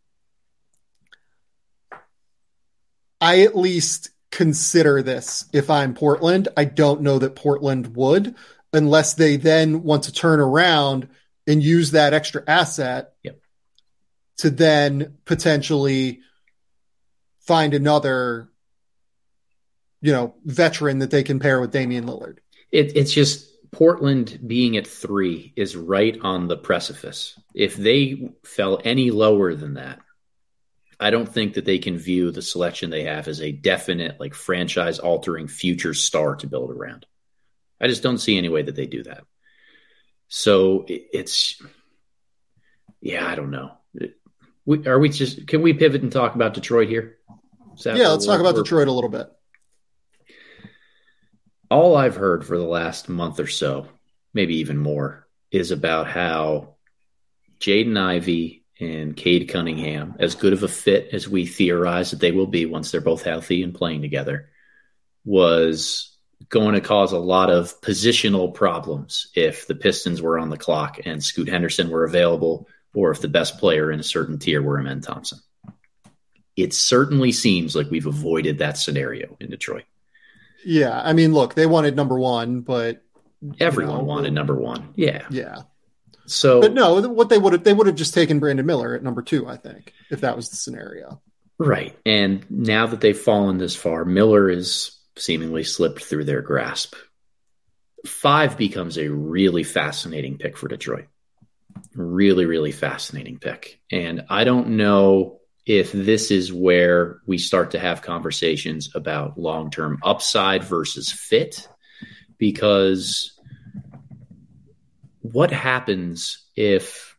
I at least consider this if I'm Portland. I don't know that Portland would unless they then want to turn around and use that extra asset to then potentially find another, veteran that they can pair with Damian Lillard. It's just Portland being at 3 is right on the precipice. If they fell any lower than that, I don't think that they can view the selection they have as a definite, like, franchise-altering future star to build around. I just don't see any way that they do that. So I don't know. Can we pivot and talk about Detroit here? Let's talk about Detroit a little bit. All I've heard for the last month or so, maybe even more, is about how Jaden Ivey and Cade Cunningham, as good of a fit as we theorize that they will be once they're both healthy and playing together, was going to cause a lot of positional problems if the Pistons were on the clock and Scoot Henderson were available, or if the best player in a certain tier were Amen Thompson. It certainly seems like we've avoided that scenario in Detroit. Yeah, I mean, look, they wanted number 1, but everyone wanted number 1. Yeah. So, but no, what they would have just taken Brandon Miller at number 2, I think, if that was the scenario. Right. And now that they've fallen this far, Miller is seemingly slipped through their grasp. 5 becomes a really fascinating pick for Detroit. Really, really fascinating pick. And I don't know if this is where we start to have conversations about long-term upside versus fit, because what happens if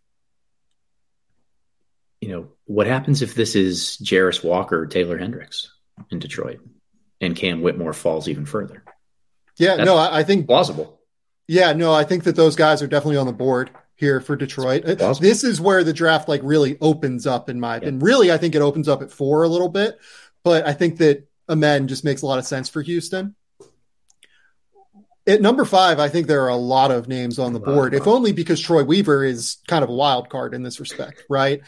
this is Jarris Walker, Taylor Hendricks in Detroit, and Cam Whitmore falls even further? I think plausible. I think that those guys are definitely on the board here for Detroit. This is where the draft really opens up in my opinion. Really, I think it opens up at 4 a little bit, but I think that Amen just makes a lot of sense for Houston. At number 5, I think there are a lot of names on the board, if only because Troy Weaver is kind of a wild card in this respect, right?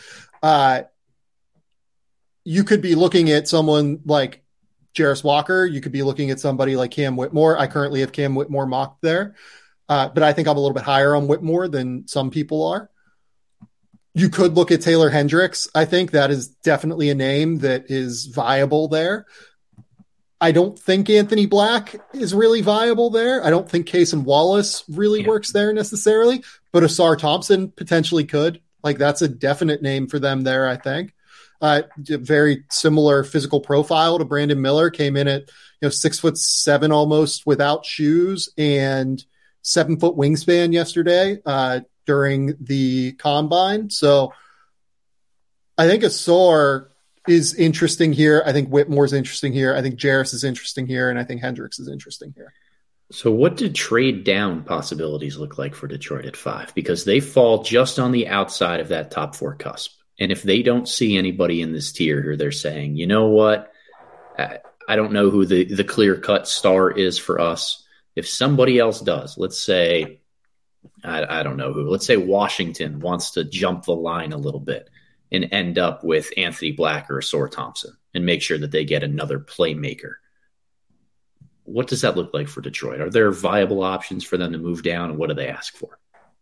You could be looking at someone like Jarris Walker. You could be looking at somebody like Cam Whitmore. I currently have Cam Whitmore mocked there. But I think I'm a little bit higher on Whitmore than some people are. You could look at Taylor Hendricks. I think that is definitely a name that is viable there. I don't think Anthony Black is really viable there. I don't think Cason Wallace really works there necessarily, but Asar Thompson potentially could. Like, that's a definite name for them there, I think. Very similar physical profile to Brandon Miller. Came in at 6'7" almost without shoes and 7 foot wingspan yesterday during the combine. So I think Asar is interesting here. I think Whitmore's interesting here. I think Jarris is interesting here. And I think Hendricks is interesting here. So what do trade down possibilities look like for Detroit at 5? Because they fall just on the outside of that top 4 cusp. And if they don't see anybody in this tier who they're saying, you know what, I don't know who the clear-cut star is for us. If somebody else does, let's say, I don't know who, let's say Washington wants to jump the line a little bit and end up with Anthony Black or Asar Thompson and make sure that they get another playmaker. What does that look like for Detroit? Are there viable options for them to move down, and what do they ask for?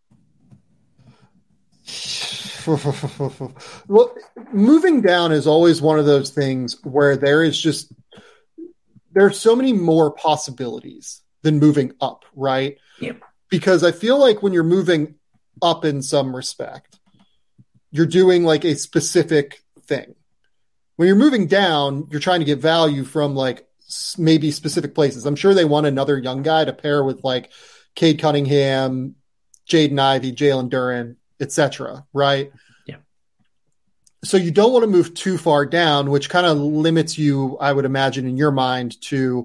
Well, moving down is always one of those things where there's so many more possibilities than moving up, right? Yeah. Because I feel like when you're moving up in some respect, you're doing like a specific thing. When you're moving down, you're trying to get value from like maybe specific places. I'm sure they want another young guy to pair with like Cade Cunningham, Jaden Ivey, Jalen Duren, etc. Right? Yeah. So you don't want to move too far down, which kind of limits you, I would imagine, in your mind to,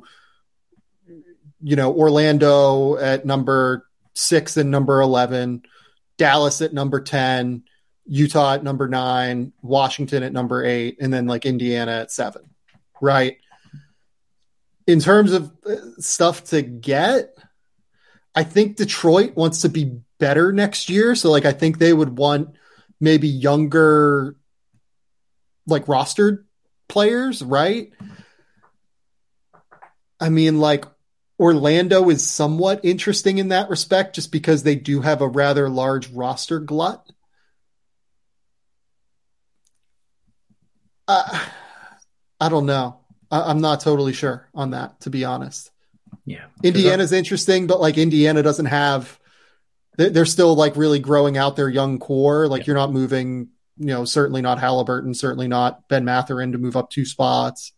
Orlando at number 6 and number 11, Dallas at number 10, Utah at number 9, Washington at number 8, and then like Indiana at 7, right? In terms of stuff to get, I think Detroit wants to be better next year. So like, I think they would want maybe younger, like rostered players, right? I mean, like Orlando is somewhat interesting in that respect, just because they do have a rather large roster glut. I don't know. I'm not totally sure on that, to be honest. Yeah. Indiana's interesting, but like Indiana doesn't have, they're still like really growing out their young core. Like you're not moving, certainly not Halliburton, certainly not Ben Mathurin to move up 2 spots.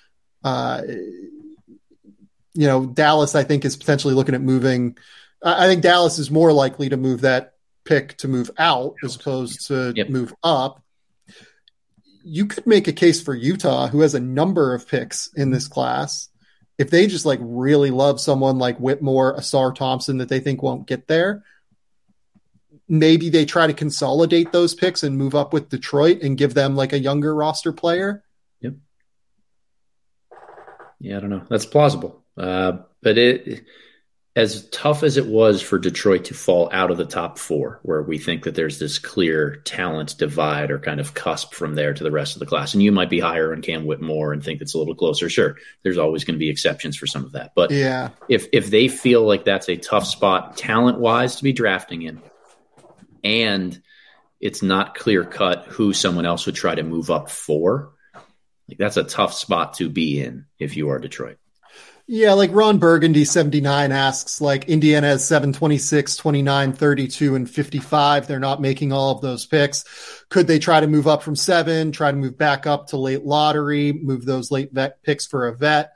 Dallas, I think, is potentially looking at moving. I think Dallas is more likely to move that pick to move out as opposed to move up. You could make a case for Utah, who has a number of picks in this class. If they just like really love someone like Whitmore, Asar Thompson that they think won't get there, maybe they try to consolidate those picks and move up with Detroit and give them like a younger roster player. Yep. Yeah, I don't know. That's plausible. But as tough as it was for Detroit to fall out of the top 4, where we think that there's this clear talent divide or kind of cusp from there to the rest of the class, and you might be higher on Cam Whitmore and think it's a little closer. Sure, there's always going to be exceptions for some of that. But yeah, if they feel like that's a tough spot talent-wise to be drafting in, and it's not clear-cut who someone else would try to move up for, like that's a tough spot to be in if you are Detroit. Yeah, like Ron Burgundy 79 asks, like Indiana has 7, 26, 29, 32, and 55. They're not making all of those picks. Could they try to move up from 7, try to move back up to late lottery, move those late vet picks for a vet?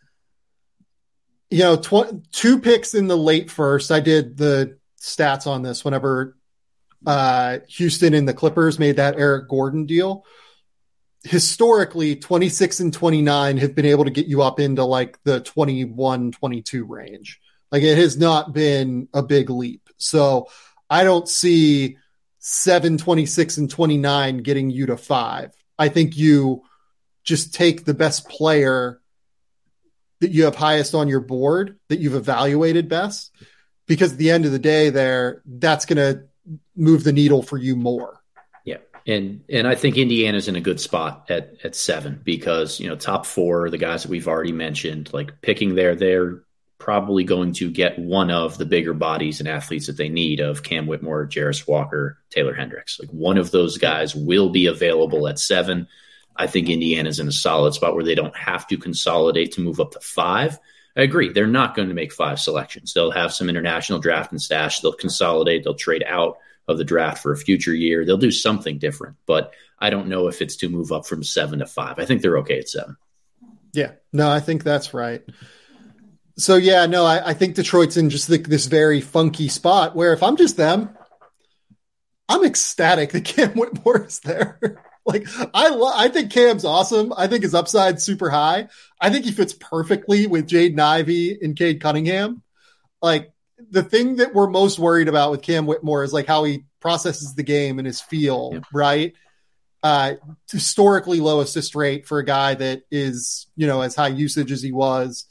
2 picks in the late first. I did the stats on this whenever Houston and the Clippers made that Eric Gordon deal. Historically, 26 and 29 have been able to get you up into like the 21, 22 range. Like it has not been a big leap. So I don't see 7, 26 and 29 getting you to 5. I think you just take the best player that you have highest on your board, that you've evaluated best, because at the end of the day that's going to move the needle for you more. Yeah. And I think Indiana's in a good spot at 7 because, top 4 are the guys that we've already mentioned, like picking there, they're probably going to get one of the bigger bodies and athletes that they need of Cam Whitmore, Jarace Walker, Taylor Hendricks. Like one of those guys will be available at 7. I think Indiana's in a solid spot where they don't have to consolidate to move up to 5. I agree. They're not going to make 5 selections. They'll have some international draft and stash. They'll consolidate. They'll trade out of the draft for a future year. They'll do something different, but I don't know if it's to move up from 7 to 5. I think they're okay at 7. Yeah, no, I think that's right. So yeah, no, I think Detroit's in just this very funky spot where if I'm just them, I'm ecstatic that Cam Whitmore is there. Like I think Cam's awesome. I think his upside's super high. I think he fits perfectly with Jaden Ivey and Cade Cunningham. Like the thing that we're most worried about with Cam Whitmore is like how he processes the game and his feel, yeah. Right? Historically low assist rate for a guy that is, as high usage as he was.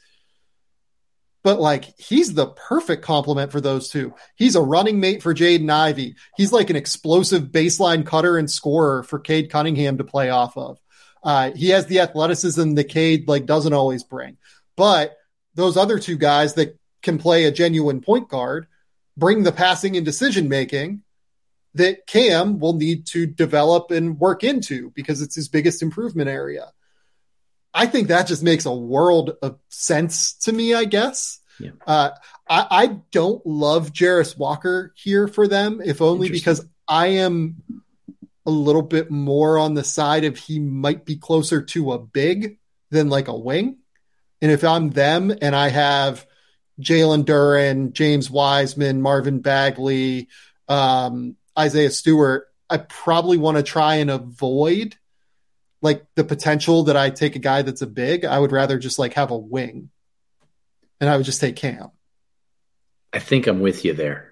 But like, he's the perfect complement for those two. He's a running mate for Jaden Ivey. He's like an explosive baseline cutter and scorer for Cade Cunningham to play off of. He has the athleticism that Cade doesn't always bring. But those other two guys that can play a genuine point guard bring the passing and decision making that Cam will need to develop and work into because it's his biggest improvement area. I think that just makes a world of sense to me, I guess. Yeah. I don't love Jarace Walker here for them, if only because I am a little bit more on the side of he might be closer to a big than like a wing. And if I'm them and I have Jalen Duren, James Wiseman, Marvin Bagley, Isaiah Stewart, I probably want to try and avoid like the potential that I take a guy that's a big. I would rather just like have a wing, and I would just take Cam. I think I'm with you there.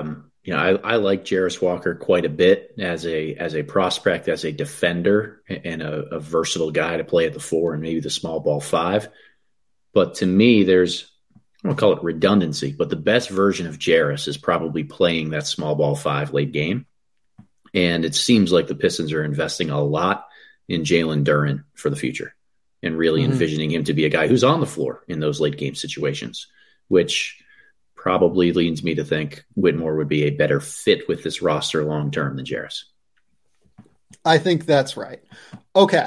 I like Jarace Walker quite a bit as a prospect, as a defender, and a versatile guy to play at the 4 and maybe the small ball 5. But to me, there's, I don't call it redundancy, but the best version of Jarace is probably playing that small ball 5 late game. And it seems like the Pistons are investing a lot in Jalen Duren for the future and really envisioning him to be a guy who's on the floor in those late game situations, which probably leads me to think Whitmore would be a better fit with this roster long-term than Jarace. I think that's right. Okay.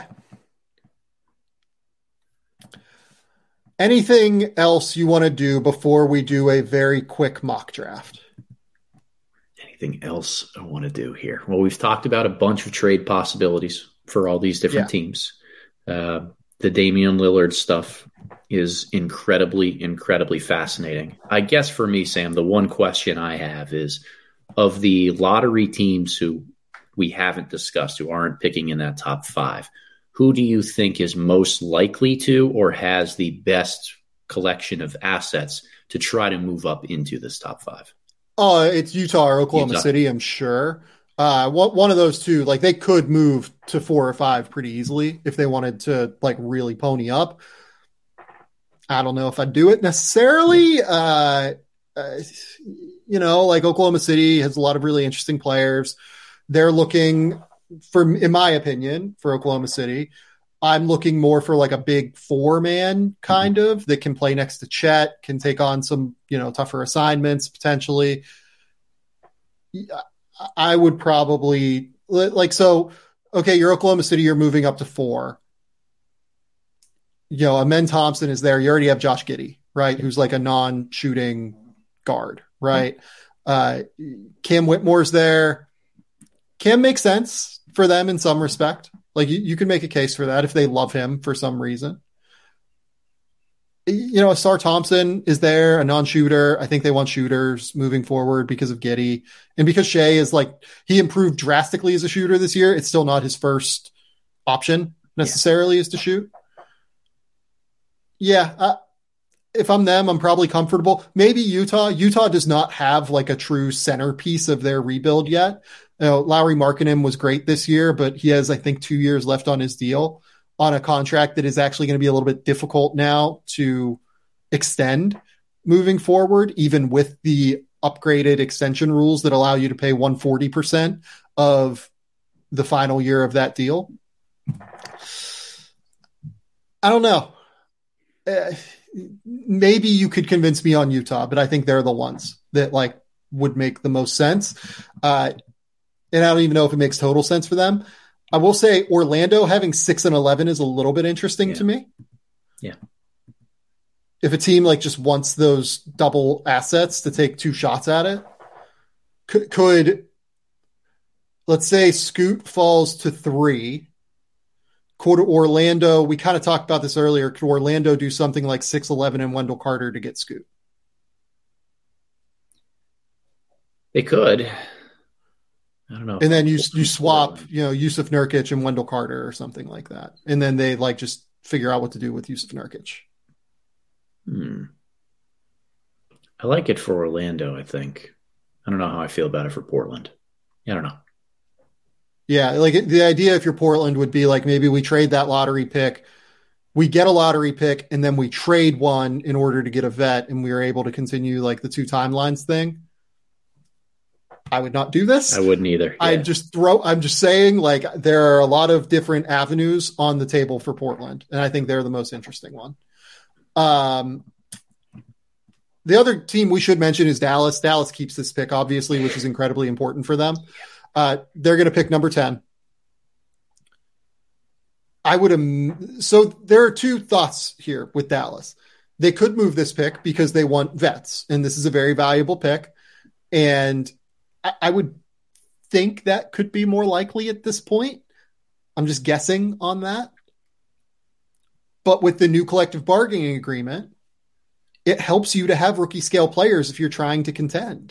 Anything else you want to do before we do a very quick mock draft? Anything else I want to do here? Well, we've talked about a bunch of trade possibilities for all these different teams. The Damian Lillard stuff is incredibly, incredibly fascinating. I guess for me, Sam, the one question I have is of the lottery teams who we haven't discussed, who aren't picking in that top 5, who do you think is most likely to or has the best collection of assets to try to move up into this top 5? Oh, it's Utah or Oklahoma City, I'm sure. One of those two, like they could move to 4 or 5 pretty easily if they wanted to like really pony up. I don't know if I'd do it necessarily. Like Oklahoma City has a lot of really interesting players. They're looking in my opinion, for Oklahoma City, I'm looking more for like a big 4-man kind of that can play next to Chet, can take on some, tougher assignments potentially. I would probably okay, you're Oklahoma City, you're moving up to 4. Amen Thompson is there. You already have Josh Giddey, right? Who's like a non-shooting guard, right? Cam Whitmore's there. Cam makes sense for them in some respect. Like you can make a case for that if they love him for some reason. Asar Thompson is there, a non-shooter. I think they want shooters moving forward because of Giddey. And because Shea is he improved drastically as a shooter this year, it's still not his first option necessarily is to shoot. Yeah. If I'm them, I'm probably comfortable. Maybe Utah. Utah does not have like a true centerpiece of their rebuild yet. Lauri Markkanen was great this year, but he has, I think, 2 years left on his deal on a contract that is actually going to be a little bit difficult now to extend moving forward, even with the upgraded extension rules that allow you to pay 140% of the final year of that deal. I don't know. maybe you could convince me on Utah, but I think they're the ones that like would make the most sense. And I don't even know if it makes total sense for them. I will say Orlando having 6-11 is a little bit interesting to me. Yeah. If a team like just wants those double assets to take two shots at it, could let's say Scoot falls to 3. Could Orlando, we kind of talked about this earlier, could Orlando do something like 6-11 and Wendell Carter to get Scoot? They could. I don't know. And then you swap, Yusuf Nurkic and Wendell Carter or something like that. And then they like just figure out what to do with Yusuf Nurkic. I like it for Orlando, I think. I don't know how I feel about it for Portland. I don't know. Yeah, like the idea if you're Portland would be like maybe we trade that lottery pick. We get a lottery pick and then we trade one in order to get a vet and we are able to continue like the 2 timelines thing. I would not do this. I wouldn't either. Yeah. I'm just saying like there are a lot of different avenues on the table for Portland and I think they're the most interesting one. The other team we should mention is Dallas. Dallas keeps this pick obviously, which is incredibly important for them. They're going to pick number 10. So there are 2 thoughts here with Dallas. They could move this pick because they want vets, and this is a very valuable pick. And I would think that could be more likely at this point. I'm just guessing on that. But with the new collective bargaining agreement, it helps you to have rookie scale players if you're trying to contend.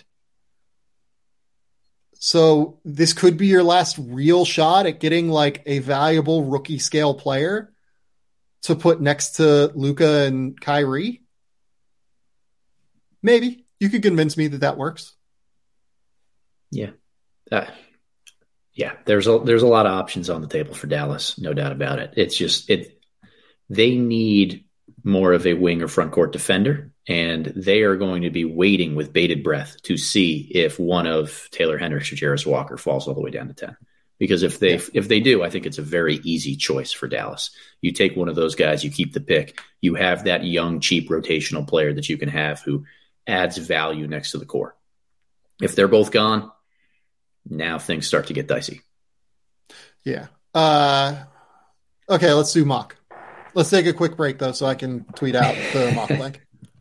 So this could be your last real shot at getting like a valuable rookie scale player to put next to Luka and Kyrie. Maybe you could convince me that works. Yeah. There's a lot of options on the table for Dallas. No doubt about it. It's just, they need more of a wing or front court defender, and they are going to be waiting with bated breath to see if one of Taylor Hendricks or Jarace Walker falls all the way down to 10. Because if they do, I think it's a very easy choice for Dallas. You take one of those guys, you keep the pick, you have that young, cheap rotational player that you can have who adds value next to the core. If they're both gone, now things start to get dicey. Yeah. Okay, let's do mock. Let's take a quick break, though, so I can tweet out the mock link.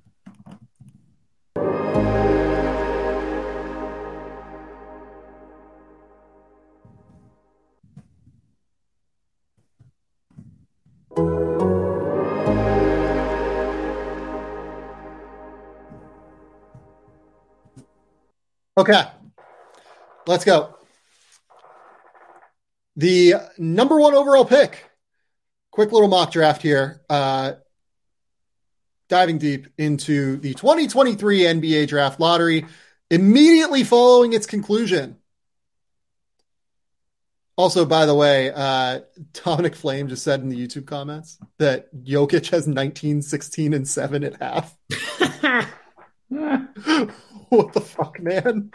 Okay, let's go. The number 1 overall pick. Quick little mock draft here. Diving deep into the 2023 NBA draft lottery, immediately following its conclusion. Also, by the way, Dominic Flame just said in the YouTube comments that Jokic has 19, 16, and 7 at half. What the fuck, man?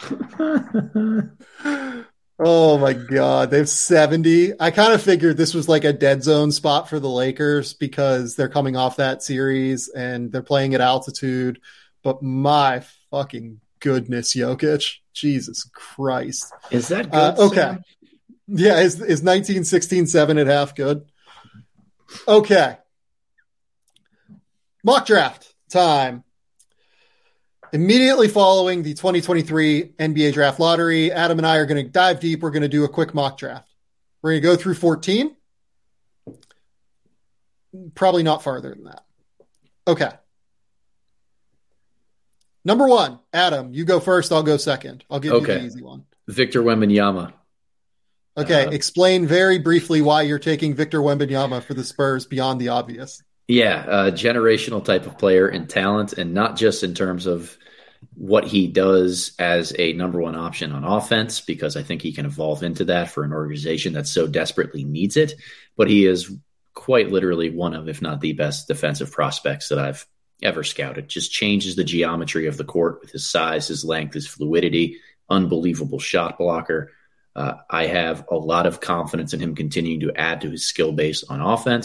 Oh my God. They have 70. I kind of figured this was like a dead zone spot for the Lakers because they're coming off that series and they're playing at altitude. But my fucking goodness, Jokic. Jesus Christ. Is that good? Okay. Sam? Yeah. Is 19, 16, 7 at half good? Okay. Mock draft time. Immediately following the 2023 NBA draft lottery, Adam and I are going to dive deep. We're going to do a quick mock draft. We're going to go through 14. Probably not farther than that. Okay. Number 1, Adam, you go first. I'll go second. I'll give you the easy one. Victor Wembanyama. Okay. Explain very briefly why you're taking Victor Wembanyama for the Spurs beyond the obvious. Yeah, a generational type of player and talent, and not just in terms of what he does as a number 1 option on offense, because I think he can evolve into that for an organization that so desperately needs it, but he is quite literally one of, if not the best defensive prospects that I've ever scouted. Just changes the geometry of the court with his size, his length, his fluidity, unbelievable shot blocker. I have a lot of confidence in him continuing to add to his skill base on offense.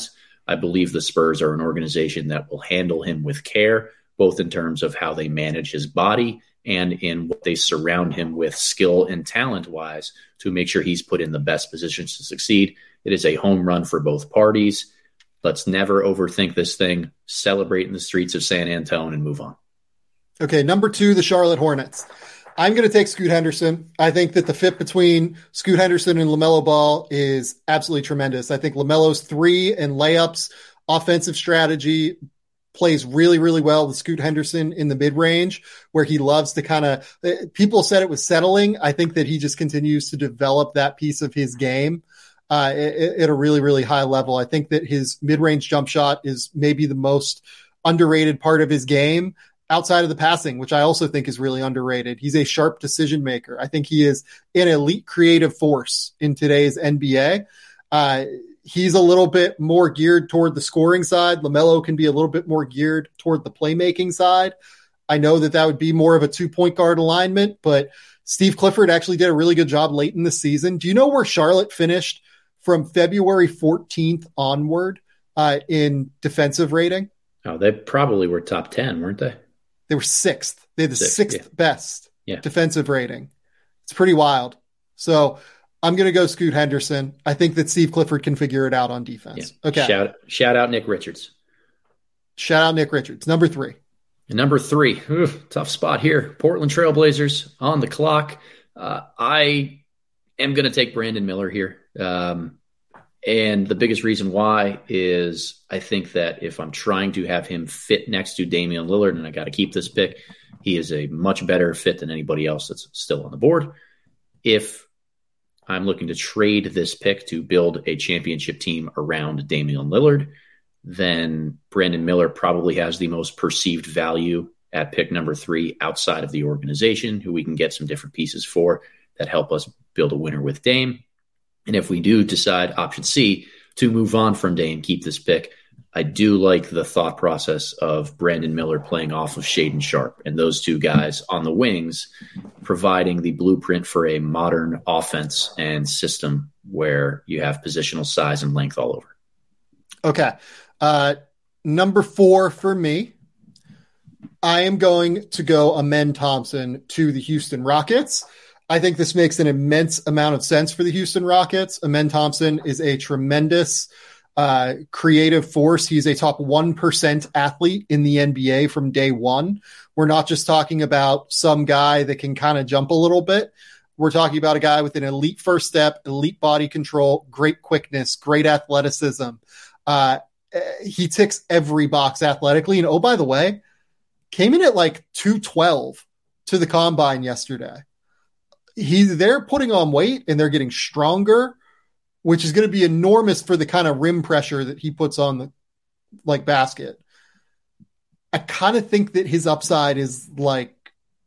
I believe the Spurs are an organization that will handle him with care, both in terms of how they manage his body and in what they surround him with skill and talent-wise to make sure he's put in the best positions to succeed. It is a home run for both parties. Let's never overthink this thing. Celebrate in the streets of San Antonio and move on. Okay, number 2, the Charlotte Hornets. I'm going to take Scoot Henderson. I think that the fit between Scoot Henderson and LaMelo Ball is absolutely tremendous. I think LaMelo's 3 and layups offensive strategy plays really, really well with Scoot Henderson in the mid-range, where he loves to kind of – people said it was settling. I think that he just continues to develop that piece of his game at a really, really high level. I think that his mid-range jump shot is maybe the most underrated part of his game outside of the passing, which I also think is really underrated. He's a sharp decision maker. I think he is an elite creative force in today's NBA. He's a little bit more geared toward the scoring side. LaMelo can be a little bit more geared toward the playmaking side. I know that would be more of a 2-point guard alignment, but Steve Clifford actually did a really good job late in the season. Do you know where Charlotte finished from February 14th onward in defensive rating? Oh, they probably were top 10, weren't they? They were 6th. They had the sixth best defensive rating. It's pretty wild. So I'm going to go Scoot Henderson. I think that Steve Clifford can figure it out on defense. Yeah. Okay. Shout out Nick Richards. Shout out Nick Richards. Number 3. And number 3, tough spot here. Portland Trailblazers on the clock. I am going to take Brandon Miller here. And the biggest reason why is I think that if I'm trying to have him fit next to Damian Lillard, and I got to keep this pick, he is a much better fit than anybody else that's still on the board. If I'm looking to trade this pick to build a championship team around Damian Lillard, then Brandon Miller probably has the most perceived value at pick number 3 outside of the organization, who we can get some different pieces for that help us build a winner with Dame. And if we do decide, option C, to move on from Dame, keep this pick, I do like the thought process of Brandon Miller playing off of Shaedon Sharpe and those two guys on the wings, providing the blueprint for a modern offense and system where you have positional size and length all over. Okay. Number 4 for me, I am going to go Amen Thompson to the Houston Rockets. I think this makes an immense amount of sense for the Houston Rockets. Amen Thompson is a tremendous creative force. He's a top 1% athlete in the NBA from day one. We're not just talking about some guy that can kind of jump a little bit. We're talking about a guy with an elite first step, elite body control, great quickness, great athleticism. He ticks every box athletically. And oh, by the way, came in at like 212 to the combine yesterday. They're putting on weight and they're getting stronger, which is going to be enormous for the kind of rim pressure that he puts on the basket. I kind of think that his upside is like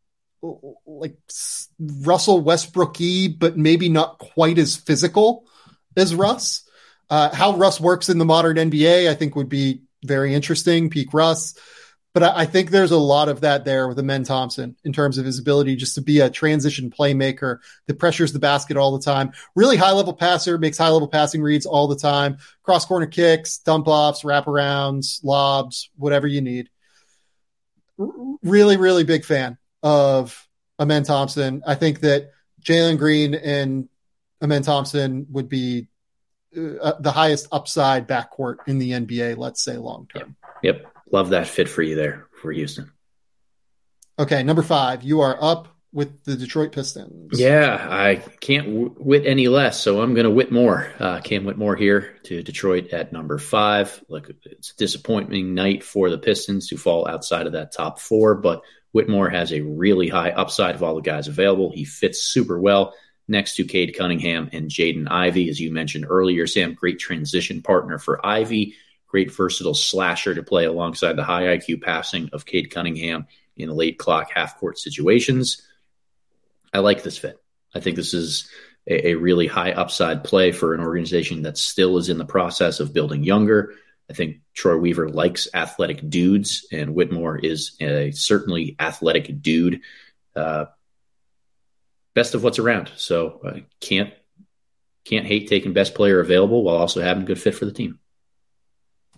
Russell Westbrook-y, but maybe not quite as physical as Russ. How Russ works in the modern NBA, I think would be very interesting, peak Russ. But I think there's a lot of that there with Amen Thompson in terms of his ability just to be a transition playmaker that pressures the basket all the time. Really high-level passer, makes high-level passing reads all the time. Cross-corner kicks, dump-offs, wraparounds, lobs, whatever you need. Really, really big fan of Amen Thompson. I think that Jalen Green and Amen Thompson would be the highest upside backcourt in the NBA, let's say long-term. Yep. Love that fit for you there for Houston. Okay, number 5. You are up with the Detroit Pistons. Yeah, I can't wit any less, so I'm going to wit more. Cam Whitmore here to Detroit at number 5. Look, it's a disappointing night for the Pistons to fall outside of that top 4, but Whitmore has a really high upside of all the guys available. He fits super well next to Cade Cunningham and Jaden Ivey. As you mentioned earlier, Sam, great transition partner for Ivey. Great versatile slasher to play alongside the high IQ passing of Cade Cunningham in late clock half-court situations. I like this fit. I think this is a really high upside play for an organization that still is in the process of building younger. I think Troy Weaver likes athletic dudes, and Whitmore is a certainly athletic dude. Best of what's around. So can't hate taking best player available while also having a good fit for the team.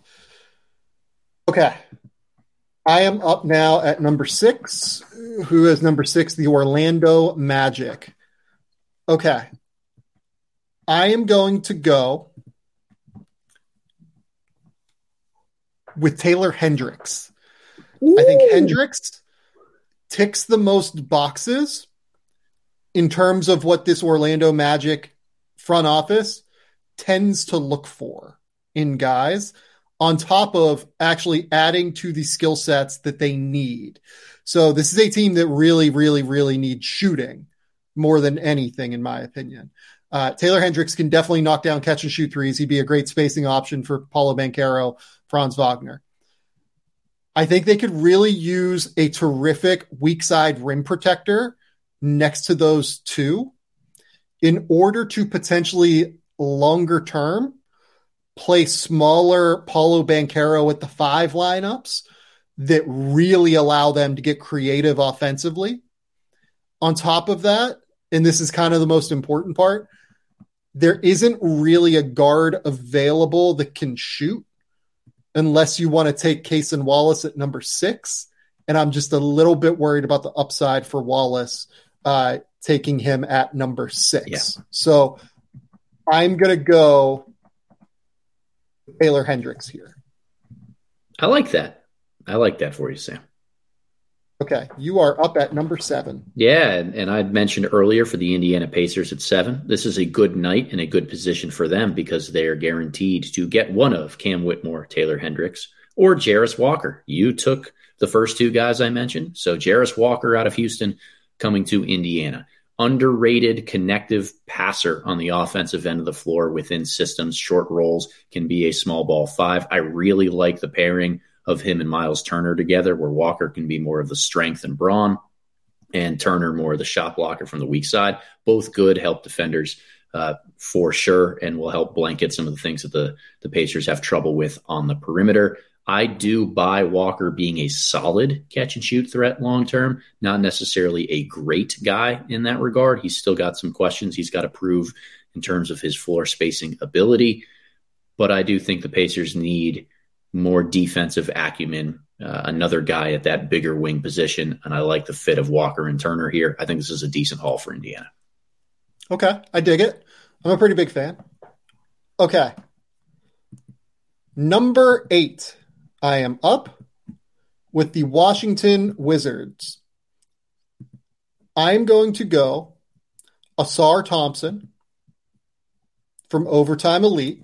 Okay. I am up now at number 6. Who is number 6? The Orlando Magic. Okay. I am going to go with Taylor Hendricks. Ooh. I think Hendricks ticks the most boxes in terms of what this Orlando Magic front office tends to look for in guys, on top of actually adding to the skill sets that they need. So this is a team that really, really, really needs shooting more than anything, in my opinion. Taylor Hendricks can definitely knock down catch and shoot threes. He'd be a great spacing option for Paulo Banchero, Franz Wagner. I think they could really use a terrific weak side rim protector next to those two in order to potentially longer term play smaller Paulo Banchero at the 5 lineups that really allow them to get creative offensively. On top of that, and this is kind of the most important part, there isn't really a guard available that can shoot unless you want to take Cason Wallace at number 6. And I'm just a little bit worried about the upside for Wallace taking him at number 6. Yeah. So I'm going to go Taylor Hendricks here. I like that. I like that for you, Sam. Okay, you are up at number 7. Yeah, and I'd mentioned earlier for the Indiana Pacers at 7. This is a good night and a good position for them because they are guaranteed to get one of Cam Whitmore, Taylor Hendricks, or Jarace Walker. You took the first 2 guys I mentioned. So Jarace Walker out of Houston coming to Indiana. Underrated connective passer on the offensive end of the floor within systems. Short rolls, can be a small ball 5. I really like the pairing of him and Miles Turner together, where Walker can be more of the strength and brawn and Turner more of the shot blocker from the weak side. Both good help defenders for sure, and will help blanket some of the things that the Pacers have trouble with on the perimeter. I do buy Walker being a solid catch and shoot threat long-term, not necessarily a great guy in that regard. He's still got some questions he's got to prove in terms of his floor spacing ability. But I do think the Pacers need more defensive acumen, another guy at that bigger wing position. And I like the fit of Walker and Turner here. I think this is a decent haul for Indiana. Okay. I dig it. I'm a pretty big fan. Okay. Number 8. I am up with the Washington Wizards. I'm going to go Ausar Thompson from Overtime Elite.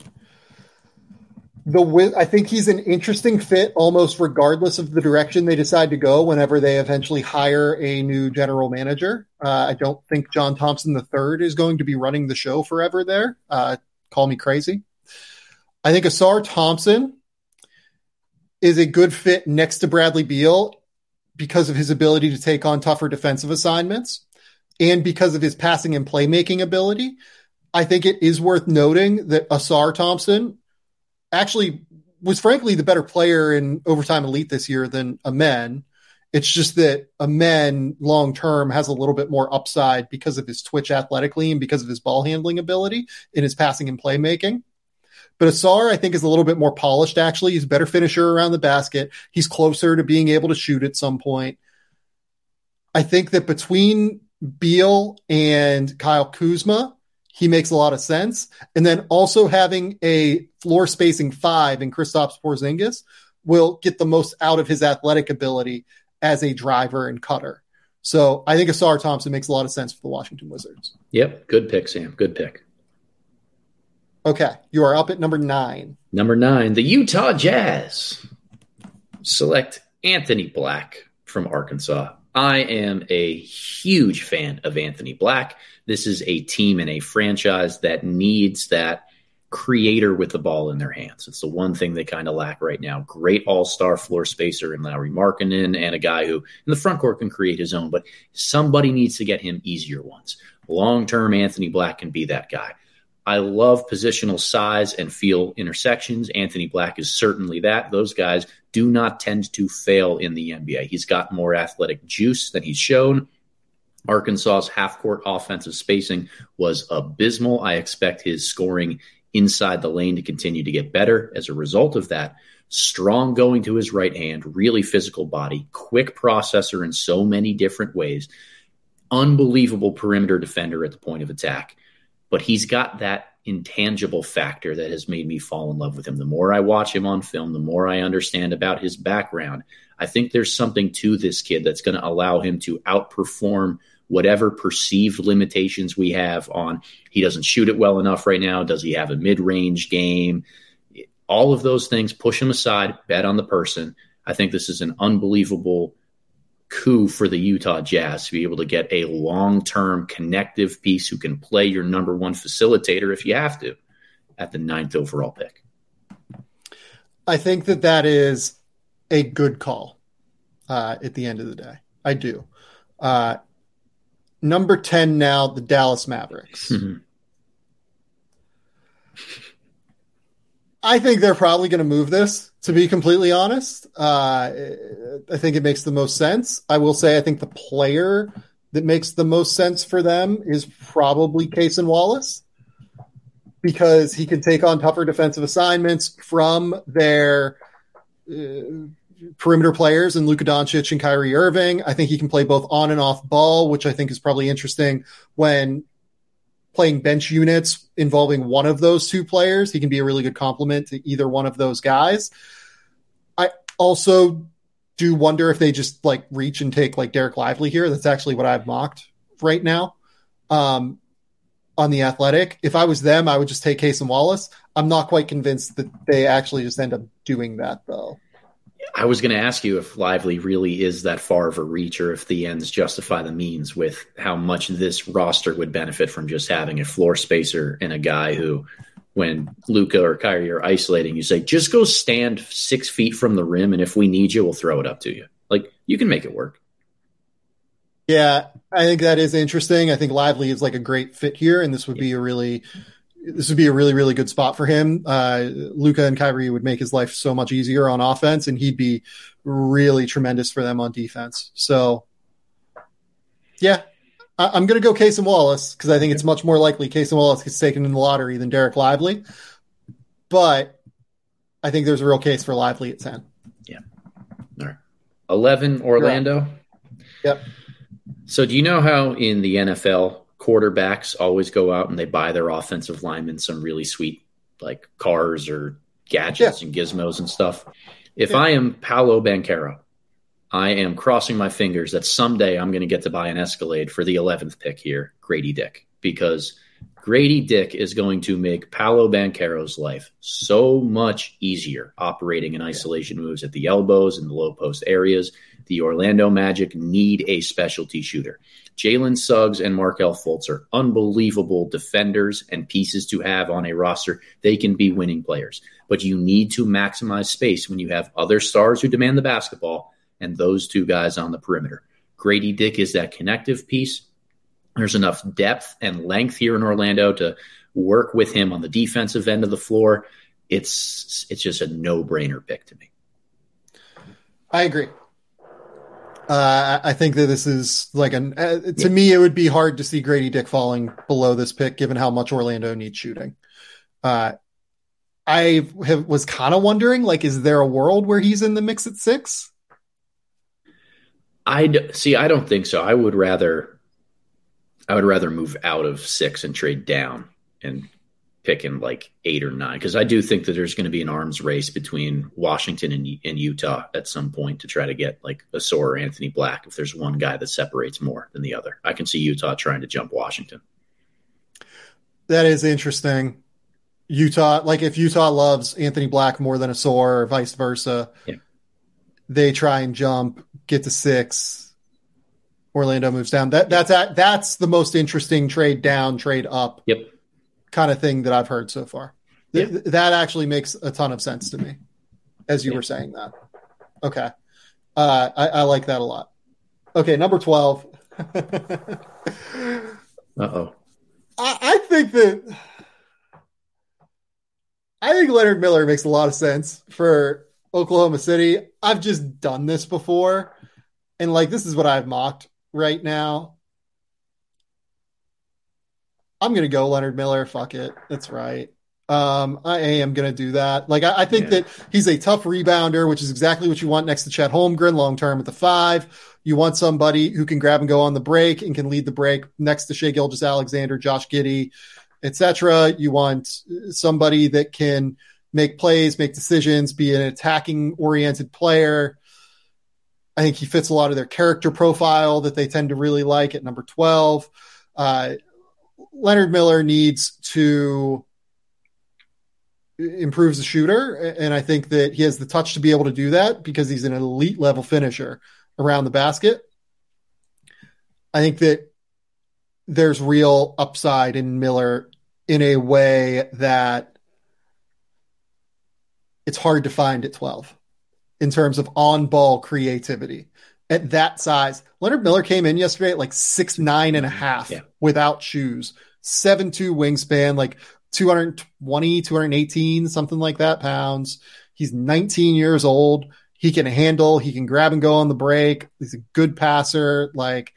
I think he's an interesting fit almost regardless of the direction they decide to go whenever they eventually hire a new general manager. I don't think John Thompson III is going to be running the show forever there. Call me crazy. I think Ausar Thompson is a good fit next to Bradley Beal because of his ability to take on tougher defensive assignments and because of his passing and playmaking ability. I think it is worth noting that Ausar Thompson actually was frankly the better player in Overtime Elite this year than Amen. It's just that Amen long-term has a little bit more upside because of his twitch athletically and because of his ball handling ability in his passing and playmaking. But Ausar, I think, is a little bit more polished, actually. He's a better finisher around the basket. He's closer to being able to shoot at some point. I think that between Beal and Kyle Kuzma, he makes a lot of sense. And then also having a floor spacing 5 in Kristaps Porzingis will get the most out of his athletic ability as a driver and cutter. So I think Ausar Thompson makes a lot of sense for the Washington Wizards. Yep. Good pick, Sam. Good pick. Okay. You are up at number 9. Number 9, the Utah Jazz select Anthony Black from Arkansas. I am a huge fan of Anthony Black. This is a team and a franchise that needs that creator with the ball in their hands. It's the one thing they kind of lack right now. Great all-star floor spacer in Lauri Markkanen and a guy who in the front court can create his own, but somebody needs to get him easier ones. Long-term, Anthony Black can be that guy. I love positional size and feel intersections. Anthony Black is certainly that. Those guys do not tend to fail in the NBA. He's got more athletic juice than he's shown. Arkansas's half-court offensive spacing was abysmal. I expect his scoring inside the lane to continue to get better as a result of that. Strong going to his right hand, really physical body, quick processor in so many different ways, unbelievable perimeter defender at the point of attack. But he's got that intangible factor that has made me fall in love with him. The more I watch him on film, the more I understand about his background. I think there's something to this kid that's going to allow him to outperform whatever perceived limitations we have on he doesn't shoot it well enough right now. Does he have a mid-range game? All of those things, push him aside, bet on the person. I think this is an unbelievable coup for the Utah Jazz to be able to get a long-term connective piece who can play your number one facilitator if you have to at the 9th overall pick. I think that is a good call at the end of the day. I do. Number 10 now, the Dallas Mavericks. Mm-hmm. I think they're probably going to move this, to be completely honest. I think it makes the most sense. I will say I think the player that makes the most sense for them is probably Cason Wallace, because he can take on tougher defensive assignments from their perimeter players in Luka Doncic and Kyrie Irving. I think he can play both on and off ball, which I think is probably interesting when playing bench units involving one of those two players. He can be a really good complement to either one of those guys. I also do wonder if they just like reach and take like Derek Lively here. That's actually what I've mocked right now on The Athletic. If I was them, I would just take Cason Wallace. I'm not quite convinced that they actually just end up doing that, though. I was going to ask you if Lively really is that far of a reach, or if the ends justify the means with how much this roster would benefit from just having a floor spacer and a guy who, when Luka or Kyrie are isolating, you say, just go stand 6 feet from the rim, and if we need you, we'll throw it up to you. Like, you can make it work. Yeah, I think that is interesting. I think Lively is like a great fit here, and this would be a really, really good spot for him. Luka and Kyrie would make his life so much easier on offense, and he'd be really tremendous for them on defense. So, yeah, I'm going to go Cason Wallace because I think it's much more likely Cason Wallace gets taken in the lottery than Derek Lively. But I think there's a real case for Lively at 10. Yeah. All right. 11, Orlando. Right. Yep. So do you know how in the NFL quarterbacks always go out and they buy their offensive linemen some really sweet like cars or gadgets and gizmos and stuff? If I am Paolo Banchero, I am crossing my fingers that someday I'm going to get to buy an Escalade for the 11th pick here, Grady Dick, because Grady Dick is going to make Paolo Banchero's life so much easier operating in isolation moves at the elbows and the low post areas. The Orlando Magic need a specialty shooter. Jalen Suggs and Markelle Fultz are unbelievable defenders and pieces to have on a roster. They can be winning players, but you need to maximize space when you have other stars who demand the basketball and those two guys on the perimeter. Grady Dick is that connective piece. There's enough depth and length here in Orlando to work with him on the defensive end of the floor. It's just a no-brainer pick to me. I agree. I think that this is like to me, it would be hard to see Grady Dick falling below this pick, given how much Orlando needs shooting. I was kind of wondering, like, is there a world where he's in the mix at 6? I don't think so. I would rather move out of 6 and trade down and pick in like 8 or 9, because I do think that there's going to be an arms race between Washington and Utah at some point to try to get like Ausar or Anthony Black if there's one guy that separates more than the other. I can see Utah trying to jump Washington. That is interesting. Utah, like if Utah loves Anthony Black more than Ausar or vice versa, they try and jump, get to 6. Orlando moves down. That's the most interesting trade down, trade up. Yep. Kind of thing that I've heard so far. That actually makes a ton of sense to me as you were saying that. Okay. I like that a lot. Okay. Number 12. Uh-oh. I think Leonard Miller makes a lot of sense for Oklahoma City. I've just done this before. And like, this is what I've mocked right now. I'm going to go Leonard Miller. Fuck it. That's right. I am going to do that. Like, I think that he's a tough rebounder, which is exactly what you want next to Chet Holmgren long-term at the 5. You want somebody who can grab and go on the break and can lead the break next to Shai Gilgeous-Alexander, Josh Giddey, etc. You want somebody that can make plays, make decisions, be an attacking-oriented player. I think he fits a lot of their character profile that they tend to really like at number 12. Leonard Miller needs to improve as a shooter, and I think that he has the touch to be able to do that because he's an elite level finisher around the basket. I think that there's real upside in Miller in a way that it's hard to find at 12 in terms of on-ball creativity. At that size, Leonard Miller came in yesterday at like 6'9" and a half without shoes, 7'2" wingspan, like 220, 218, something like that pounds. He's 19 years old. He can handle, he can grab and go on the break. He's a good passer. Like,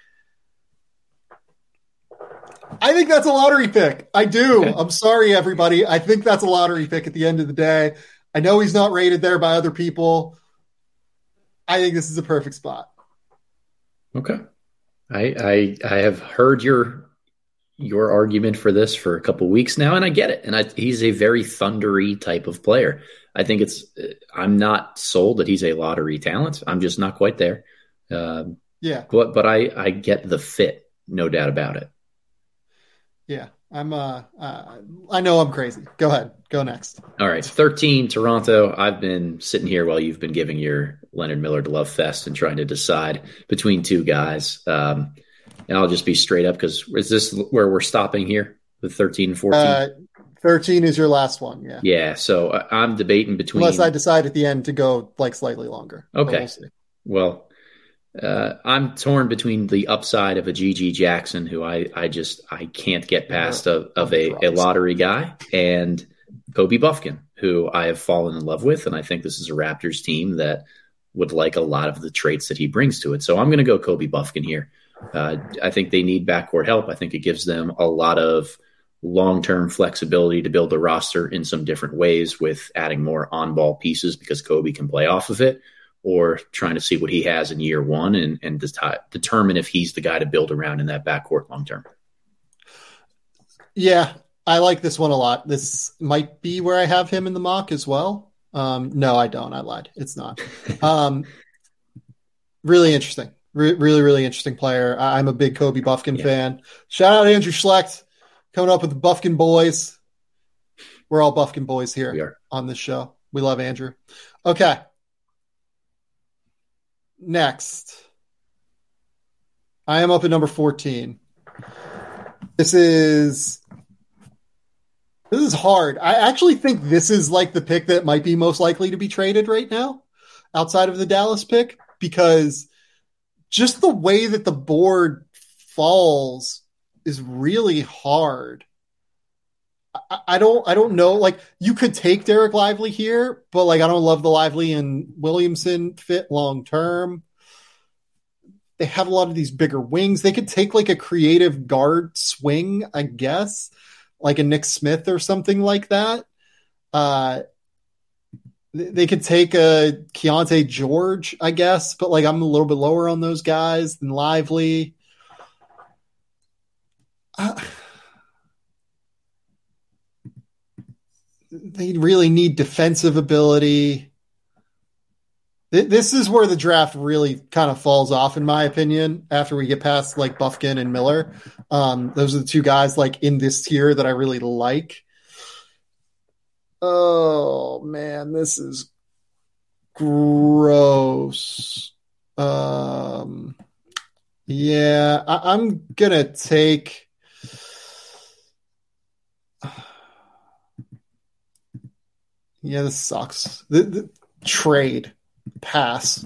I think that's a lottery pick. I do. Okay. I'm sorry, everybody. I think that's a lottery pick at the end of the day. I know he's not rated there by other people. I think this is a perfect spot. Okay. I have heard your argument for this for a couple weeks now, and I get it. And he's a very thundery type of player. I think I'm not sold that he's a lottery talent. I'm just not quite there. But I get the fit, no doubt about it. Yeah. I know I'm crazy. Go ahead. Go next. All right. 13, Toronto. I've been sitting here while you've been giving your Leonard Miller to love fest and trying to decide between two guys. And I'll just be straight up, because is this where we're stopping here with 13 and 14? 13 is your last one. Yeah. Yeah. So I'm debating between. Unless I decide at the end to go like slightly longer. Okay. Well, I'm torn between the upside of a G.G. Jackson, who I can't get past of a lottery guy, and Kobe Buffkin, who I have fallen in love with. And I think this is a Raptors team that would like a lot of the traits that he brings to it. So I'm going to go Kobe Buffkin here. I think they need backcourt help. I think it gives them a lot of long-term flexibility to build the roster in some different ways, with adding more on-ball pieces because Kobe can play off of it, or trying to see what he has in year one and determine if he's the guy to build around in that backcourt long-term. Yeah, I like this one a lot. This might be where I have him in the mock as well. No, I don't. I lied. It's not. Really interesting. Really, really interesting player. I'm a big Kobe Buffkin fan. Shout out Andrew Schlecht coming up with the Buffkin boys. We're all Buffkin boys here on this show. We love Andrew. Okay. Next. I am up at number 14. This is hard. I actually think this is like the pick that might be most likely to be traded right now outside of the Dallas pick, because just the way that the board falls is really hard. I don't know. Like, you could take Derek Lively here, but like, I don't love the Lively and Williamson fit long term. They have a lot of these bigger wings. They could take like a creative guard swing, I guess, like a Nick Smith or something like that. They could take a Keontae George, I guess, but like, I'm a little bit lower on those guys than Lively. They really need defensive ability. This is where the draft really kind of falls off, in my opinion, after we get past like Buffkin and Miller. Those are the two guys like in this tier that I really like. Oh man, this is gross. Yeah, I'm gonna take. Yeah, this sucks. The trade pass.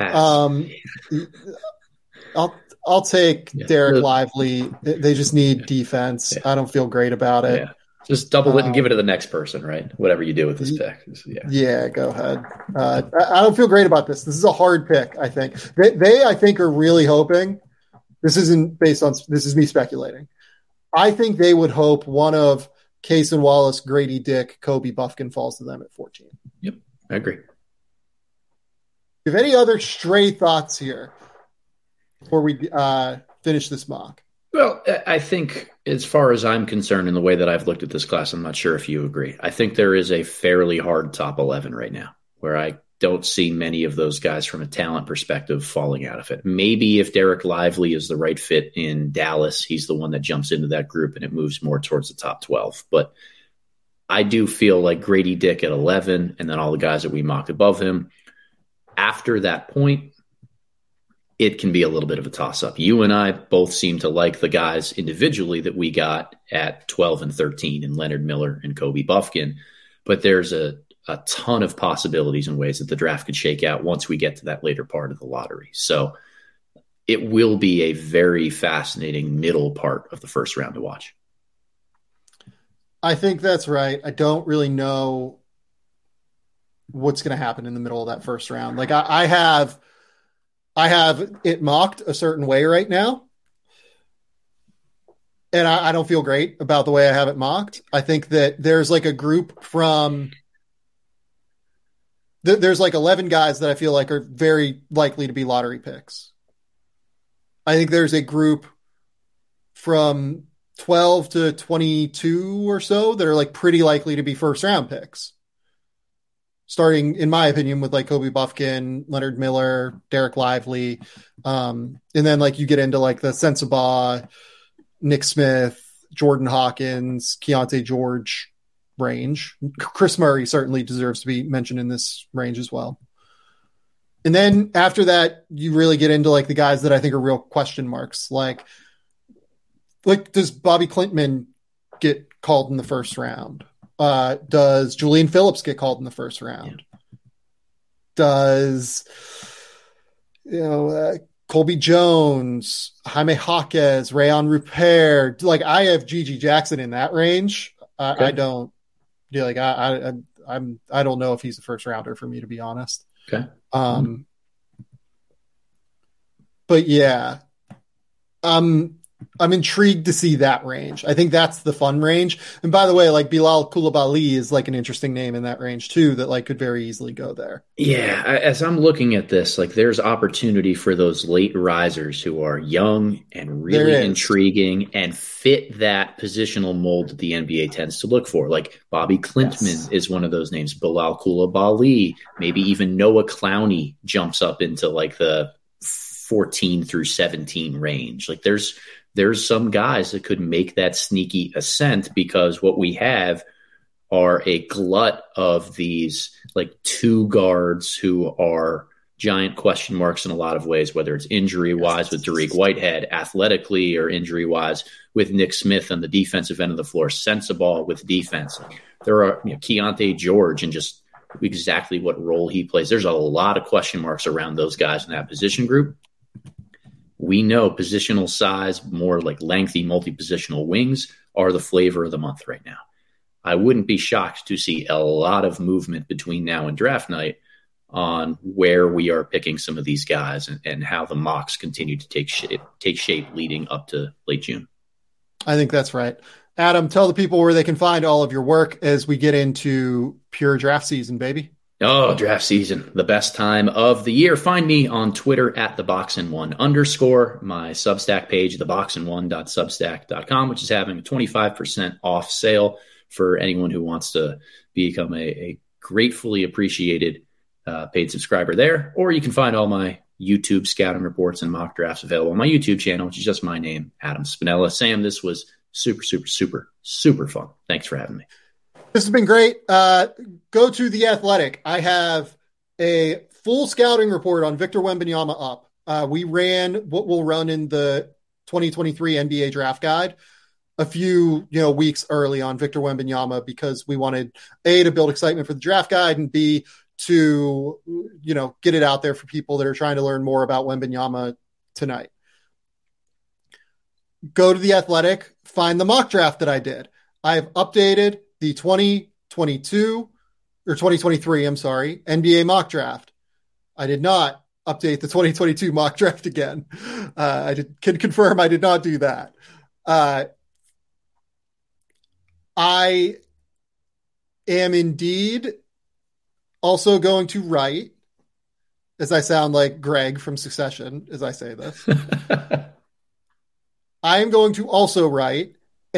I'll take Derek Lively. They just need defense. I don't feel great about it. Yeah. Just double it and give it to the next person, right? Whatever you do with this pick. Yeah, go ahead. I don't feel great about this. This is a hard pick, I think. They I think, are really hoping. This isn't based on – this is me speculating. I think they would hope one of Cason Wallace, Grady Dick, Kobe Buffkin falls to them at 14. Yep, I agree. Do you have any other stray thoughts here before we finish this mock? Well, I think as far as I'm concerned in the way that I've looked at this class, I'm not sure if you agree. I think there is a fairly hard top 11 right now where I don't see many of those guys from a talent perspective falling out of it. Maybe if Derek Lively is the right fit in Dallas, he's the one that jumps into that group and it moves more towards the top 12. But I do feel like Grady Dick at 11 and then all the guys that we mocked above him. After that point, it can be a little bit of a toss-up. You and I both seem to like the guys individually that we got at 12 and 13 in Leonard Miller and Kobe Buffkin. But there's a ton of possibilities and ways that the draft could shake out once we get to that later part of the lottery. So it will be a very fascinating middle part of the first round to watch. I think that's right. I don't really know what's going to happen in the middle of that first round. Like I have it mocked a certain way right now. And I don't feel great about the way I have it mocked. I think that there's like a group from there's like 11 guys that I feel like are very likely to be lottery picks. I think there's a group from 12 to 22 or so that are like pretty likely to be first round picks. Starting, in my opinion, with like Kobe Buffkin, Leonard Miller, Derek Lively. And then like you get into like the Sensabaugh, Nick Smith, Jordan Hawkins, Keontae George range. Chris Murray certainly deserves to be mentioned in this range as well. And then after that, you really get into like the guys that I think are real question marks. Like does Bobby Klintman get called in the first round? Does Julian Phillips get called in the first round? Yeah. Does, Colby Jones, Jaime Jaquez, Rayon Rupert, like I have Gigi Jackson in that range. Okay. I don't, I don't know if he's a first rounder for me, to be honest. Okay. But yeah, I'm intrigued to see that range. I think that's the fun range. And by the way, like Bilal Coulibaly is like an interesting name in that range too, that like could very easily go there. Yeah. As I'm looking at this, like there's opportunity for those late risers who are young and really intriguing and fit that positional mold that the NBA tends to look for. Like Bobby Klintman is one of those names. Bilal Coulibaly, maybe even Noah Clowney jumps up into like the 14 through 17 range. Like there's some guys that could make that sneaky ascent because what we have are a glut of these like two guards who are giant question marks in a lot of ways, whether it's injury wise with Dariq Whitehead, athletically, or injury wise with Nick Smith on the defensive end of the floor, Sensabaugh with defense. There are Keontae George and just exactly what role he plays. There's a lot of question marks around those guys in that position group. We know positional size, more like lengthy multi-positional wings are the flavor of the month right now. I wouldn't be shocked to see a lot of movement between now and draft night on where we are picking some of these guys and how the mocks continue to take shape leading up to late June. I think that's right. Adam, tell the people where they can find all of your work as we get into pure draft season, baby. Oh, draft season, the best time of the year. Find me on Twitter at @theboxin1_. My Substack page, theboxin1.substack.com, which is having a 25% off sale for anyone who wants to become a gratefully appreciated paid subscriber there. Or you can find all my YouTube scouting reports and mock drafts available on my YouTube channel, which is just my name, Adam Spinella. Sam, this was super, super, super, super fun. Thanks for having me. This has been great. Go to The Athletic. I have a full scouting report on Victor Wembanyama up. We ran what we'll run in the 2023 NBA draft guide a few weeks early on Victor Wembanyama because we wanted A, to build excitement for the draft guide, and B, to get it out there for people that are trying to learn more about Wembanyama tonight. Go to The Athletic, find the mock draft that I did. I've updated the 2022 or 2023, NBA mock draft. I did not update the 2022 mock draft again. Can confirm I did not do that. I I am indeed also going to write, as I sound like Greg from Succession as I say this. I am going to also write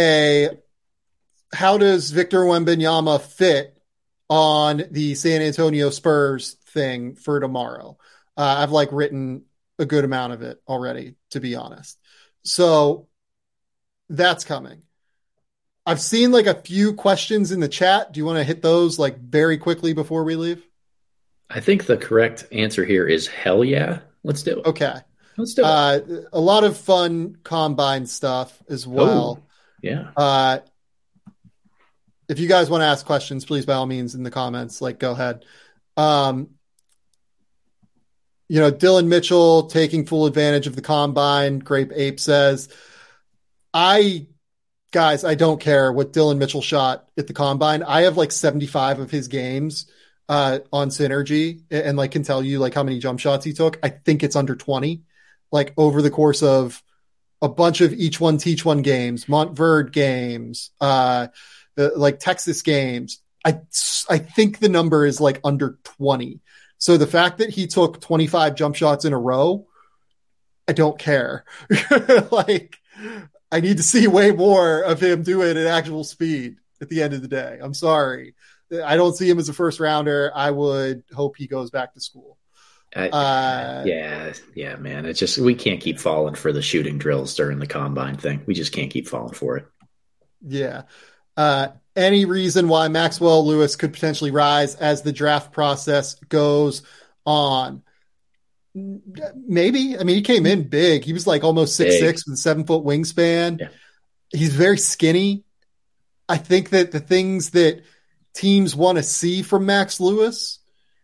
how does Victor Wembanyama fit on the San Antonio Spurs thing for tomorrow? I've written a good amount of it already, to be honest. So that's coming. I've seen a few questions in the chat. Do you want to hit those very quickly before we leave? I think the correct answer here is hell yeah. Let's do it. Okay. Let's do it. A lot of fun combine stuff as well. Ooh, yeah. If you guys want to ask questions, please, by all means, in the comments, go ahead. Dylan Mitchell taking full advantage of the combine. Grape Ape says, I don't care what Dylan Mitchell shot at the combine. I have 75 of his games on Synergy and can tell you how many jump shots he took. I think it's under 20, over the course of a bunch of each one teach one games, Montverde games, Texas games. I think the number is under 20. So the fact that he took 25 jump shots in a row, I don't care. I need to see way more of him do it at actual speed at the end of the day. I'm sorry. I don't see him as a first rounder. I would hope he goes back to school. Yeah, man. It's just, we can't keep falling for the shooting drills during the combine thing. We just can't keep falling for it. Yeah. Any reason why Maxwell Lewis could potentially rise as the draft process goes on? Maybe. I mean, he came in big. He was almost 6'6" with a 7-foot wingspan. Yeah. He's very skinny. I think that the things that teams want to see from Max Lewis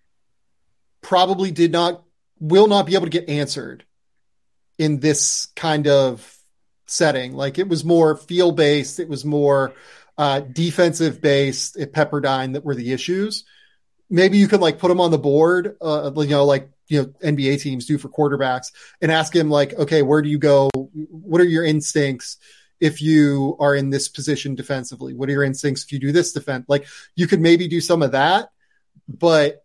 probably will not be able to get answered in this kind of setting. It was more feel based. It was more defensive based at Pepperdine that were the issues. Maybe you could put him on the board, NBA teams do for quarterbacks, and ask him okay, where do you go? What are your instincts if you are in this position defensively? What are your instincts if you do this defense? You could maybe do some of that, but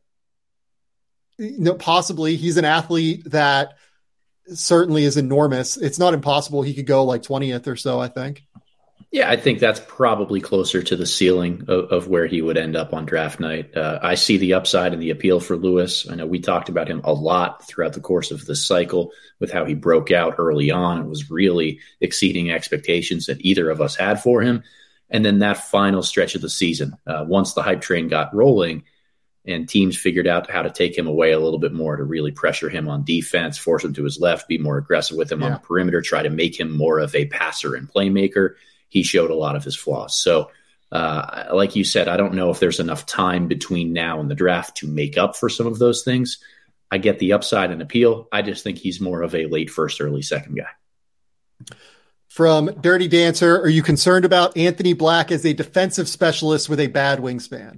possibly he's an athlete that certainly is enormous. It's not impossible. He could go 20th or so, I think. Yeah, I think that's probably closer to the ceiling of where he would end up on draft night. I see the upside and the appeal for Lewis. I know we talked about him a lot throughout the course of this cycle with how he broke out early on and was really exceeding expectations that either of us had for him. And then that final stretch of the season, once the hype train got rolling and teams figured out how to take him away a little bit more to really pressure him on defense, force him to his left, be more aggressive with him on the perimeter, try to make him more of a passer and playmaker, he showed a lot of his flaws. So, like you said, I don't know if there's enough time between now and the draft to make up for some of those things. I get the upside and appeal. I just think he's more of a late first, early second guy. From Dirty Dancer, are you concerned about Anthony Black as a defensive specialist with a bad wingspan?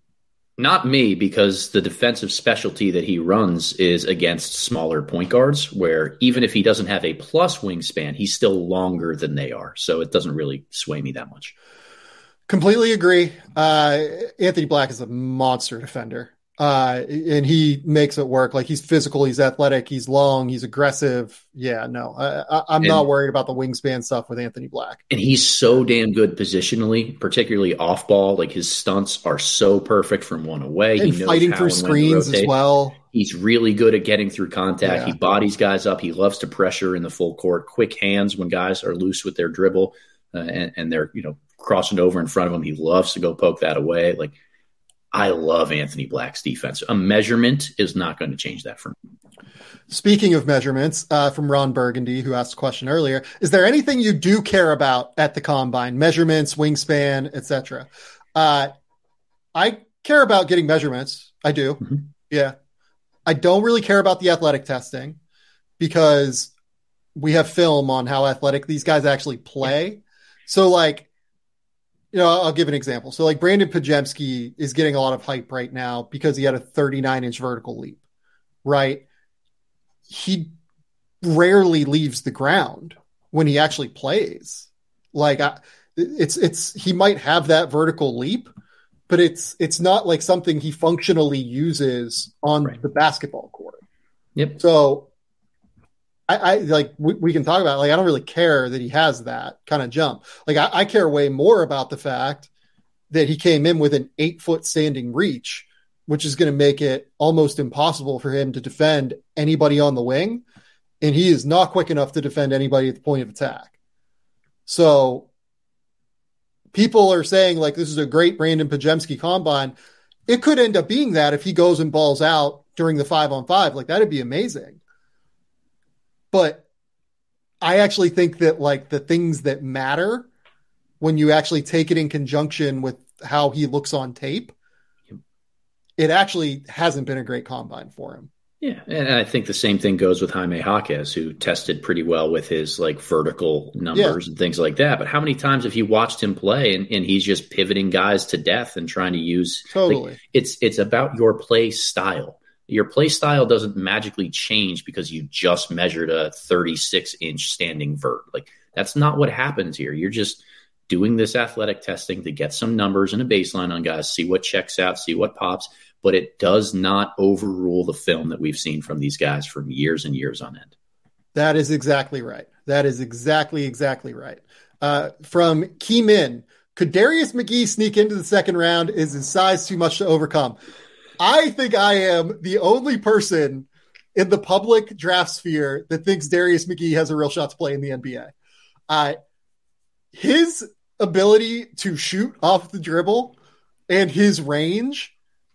Not me, because the defensive specialty that he runs is against smaller point guards, where even if he doesn't have a plus wingspan, he's still longer than they are. So it doesn't really sway me that much. Completely agree. Anthony Black is a monster defender. And he makes it work. He's physical, he's athletic, he's long, he's aggressive. Yeah, no, I'm not worried about the wingspan stuff with Anthony Black. And he's so damn good positionally, particularly off ball. His stunts are so perfect from one away. And he knows fighting through screens as well. He's really good at getting through contact. Yeah. He bodies guys up. He loves to pressure in the full court. Quick hands when guys are loose with their dribble and they're crossing over in front of him. He loves to go poke that away. I love Anthony Black's defense. A measurement is not going to change that for me. Speaking of measurements, from Ron Burgundy, who asked a question earlier, is there anything you do care about at the combine? Measurements, wingspan, etc. I care about getting measurements. I do. Mm-hmm. Yeah. I don't really care about the athletic testing because we have film on how athletic these guys actually play. So I'll give an example. So Brandon Pajemski is getting a lot of hype right now because he had a 39-inch vertical leap, right? He rarely leaves the ground when he actually plays. he might have that vertical leap, but it's not like something he functionally uses on the basketball court. Yep. So I like we can talk about it. Like I don't really care that he has that kind of jump. Like I care way more about the fact that he came in with an 8-foot standing reach, which is going to make it almost impossible for him to defend anybody on the wing, and he is not quick enough to defend anybody at the point of attack. So people are saying like this is a great Brandon Podziemski combine. It could end up being that if he goes and balls out during the 5-on-5, like that'd be amazing. But I actually think that like the things that matter when you actually take it in conjunction with how he looks on tape, it actually hasn't been a great combine for him. Yeah, and I think the same thing goes with Jaime Jaquez, who tested pretty well with his like vertical numbers and things like that. But how many times have you watched him play and he's just pivoting guys to death and trying to use totally? Like, it's about your play style. Your play style doesn't magically change because you just measured a 36-inch standing vert. Like that's not what happens here. You're just doing this athletic testing to get some numbers and a baseline on guys, see what checks out, see what pops. But it does not overrule the film that we've seen from these guys for years and years on end. That is exactly right. That is exactly right. From Key Min, could Darius McGee sneak into the second round? Is his size too much to overcome? I think I am the only person in the public draft sphere that thinks Darius McGee has a real shot to play in the NBA. His ability to shoot off the dribble and his range,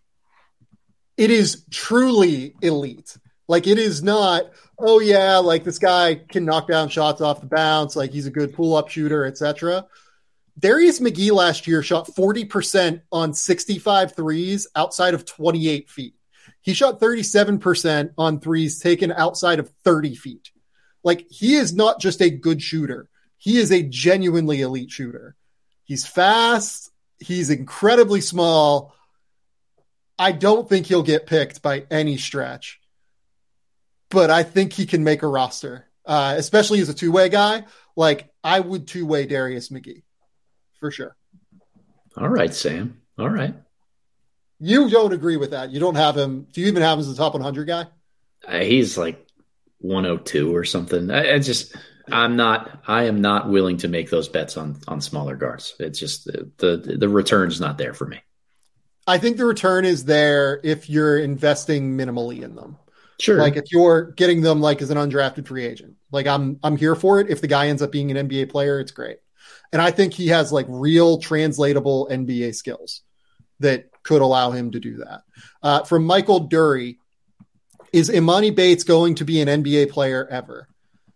it is truly elite. Like it is not, oh yeah, like this guy can knock down shots off the bounce, like he's a good pull-up shooter, etc. Darius McGee last year shot 40% on 65 threes outside of 28 feet. He shot 37% on threes taken outside of 30 feet. Like he is not just a good shooter. He is a genuinely elite shooter. He's fast. He's incredibly small. I don't think he'll get picked by any stretch, but I think he can make a roster, especially as a two-way guy. Like I would two-way Darius McGee. For sure. All right, Sam. All right. You don't agree with that. You don't have him. Do you even have him as a top 100 guy? He's like 102 or something. I am not willing to make those bets on smaller guards. It's just the return's not there for me. I think the return is there if you're investing minimally in them. Sure. Like if you're getting them like as an undrafted free agent, like I'm here for it. If the guy ends up being an NBA player, it's great. And I think he has like real translatable NBA skills that could allow him to do that. From Michael Dury, is Imani Bates going to be an NBA player ever?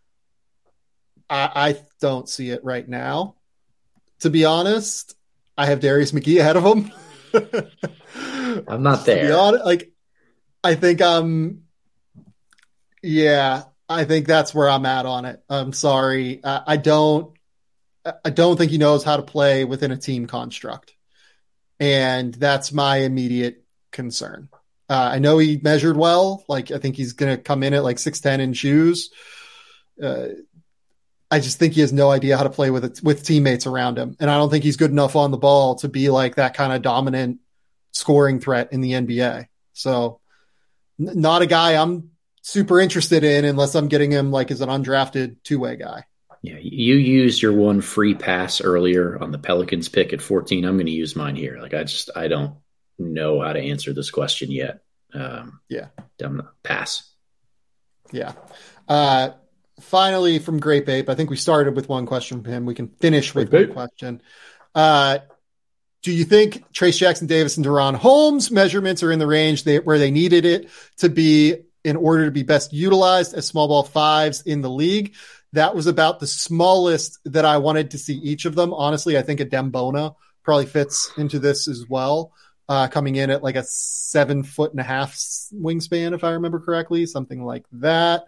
I don't see it right now. To be honest, I have Darius McGee ahead of him. I'm not there. To be honest, like, I think I think that's where I'm at on it. I'm sorry. I don't think he knows how to play within a team construct. And that's my immediate concern. I know he measured well. Like, I think he's going to come in at like 6'10" in shoes. I just think he has no idea how to play with teammates around him. And I don't think he's good enough on the ball to be like that kind of dominant scoring threat in the NBA. So not a guy I'm super interested in unless I'm getting him like as an undrafted two-way guy. Yeah, you used your one free pass earlier on the Pelicans pick at 14. I'm going to use mine here. Like I don't know how to answer this question yet. I'm pass. Yeah. Finally, from Grape Ape, I think we started with one question from him. We can finish with one question. Do you think Trayce Jackson-Davis and De'Ron Holmes measurements are in the range where they needed it to be in order to be best utilized as small ball fives in the league? That was about the smallest that I wanted to see each of them. Honestly, I think a Dembona probably fits into this as well, coming in at like a 7.5 foot wingspan, if I remember correctly, something like that.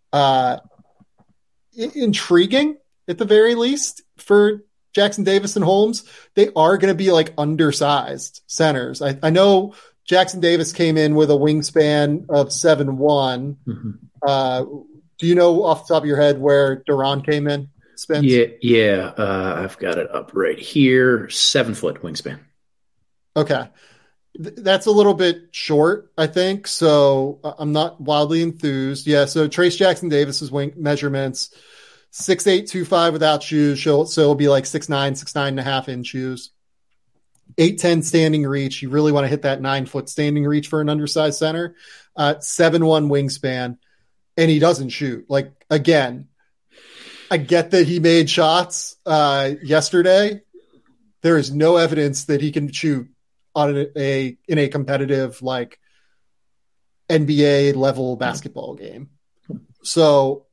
Intriguing at the very least for Jackson Davis and Holmes. They are going to be like undersized centers. I know Jackson Davis came in with a wingspan of 7'1". Mm-hmm. Do you know off the top of your head where De'Ron came in? Spins? Yeah. I've got it up right here. 7-foot wingspan. Okay. That's a little bit short, I think. So I'm not wildly enthused. Yeah. So Trace Jackson Davis's wing measurements, 6'8", 2'5" without shoes. So it'll be like 6'9", 6'9.5" in shoes. 8'10" standing reach. You really want to hit that 9-foot standing reach for an undersized center. 7'1" wingspan. And he doesn't shoot. Like, again, I get that he made shots yesterday. There is no evidence that he can shoot on in a competitive like NBA level basketball game. So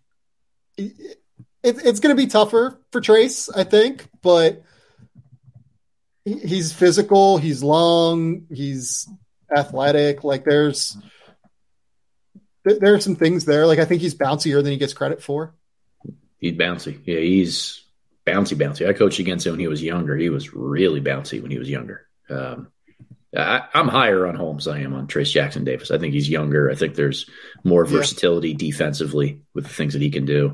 it's going to be tougher for Trace, I think, but he's physical, he's long, he's athletic. Like there are some things there. Like I think he's bouncier than he gets credit for. He's bouncy. Yeah, he's bouncy. I coached against him when he was younger. He was really bouncy when he was younger. I'm higher on Holmes than I am on Trace Jackson Davis. I think he's younger. I think there's more versatility defensively with the things that he can do.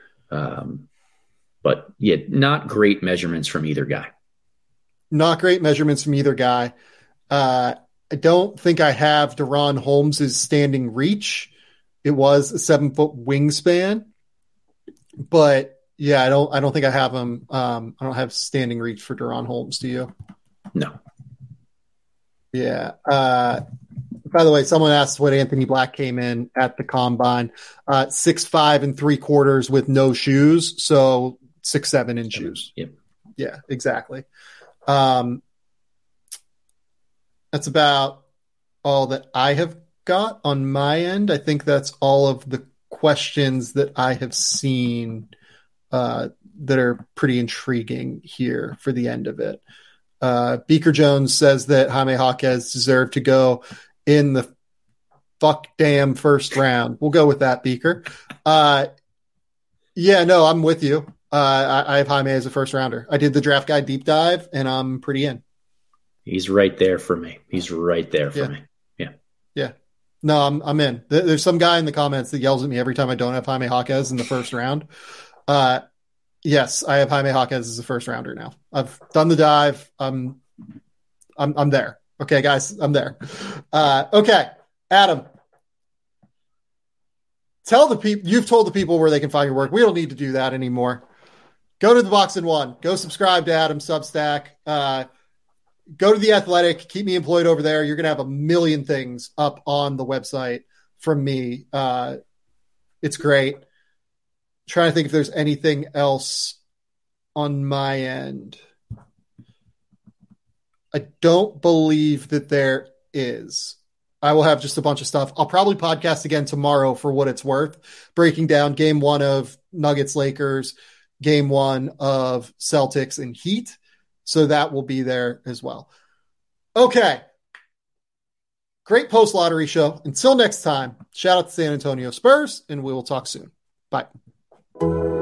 But yeah, not great measurements from either guy. Not great measurements from either guy. I don't think I have DaRon Holmes' standing reach. It was a 7-foot wingspan, but yeah, I don't think I have him. I don't have standing reach for DaRon Holmes. Do you? No. Yeah. By the way, someone asked what Anthony Black came in at the combine. 6'5"3/4" with no shoes. So 6'7" in shoes. Yep. Yeah, exactly. That's about all that I have got on my end. I think that's all of the questions that I have seen that are pretty intriguing here for the end of it. Beaker Jones says that Jaime Jaquez deserved to go in the damn first round. We'll go with that, Beaker. Yeah, no, I'm with you. I have Jaime as a first rounder. I did the draft guide deep dive, and I'm pretty in. He's right there for me. Me. Yeah. Yeah. No, I'm in. There's some guy in the comments that yells at me every time I don't have Jaime Jaquez in the first round. Yes, I have Jaime Jaquez as a first rounder now. I've done the dive. I'm there. Okay, guys, I'm there. Okay, Adam, tell the people, you've told the people where they can find your work. We don't need to do that anymore. Go to the Box and One. Go subscribe to Adam's Substack. Go to The Athletic. Keep me employed over there. You're going to have a million things up on the website from me. It's great. Trying to think if there's anything else on my end. I don't believe that there is. I will have just a bunch of stuff. I'll probably podcast again tomorrow for what it's worth, breaking down game 1 of Nuggets Lakers, game 1 of Celtics and Heat. So that will be there as well. Okay. Great post lottery show. Until next time, shout out to San Antonio Spurs, and we will talk soon. Bye.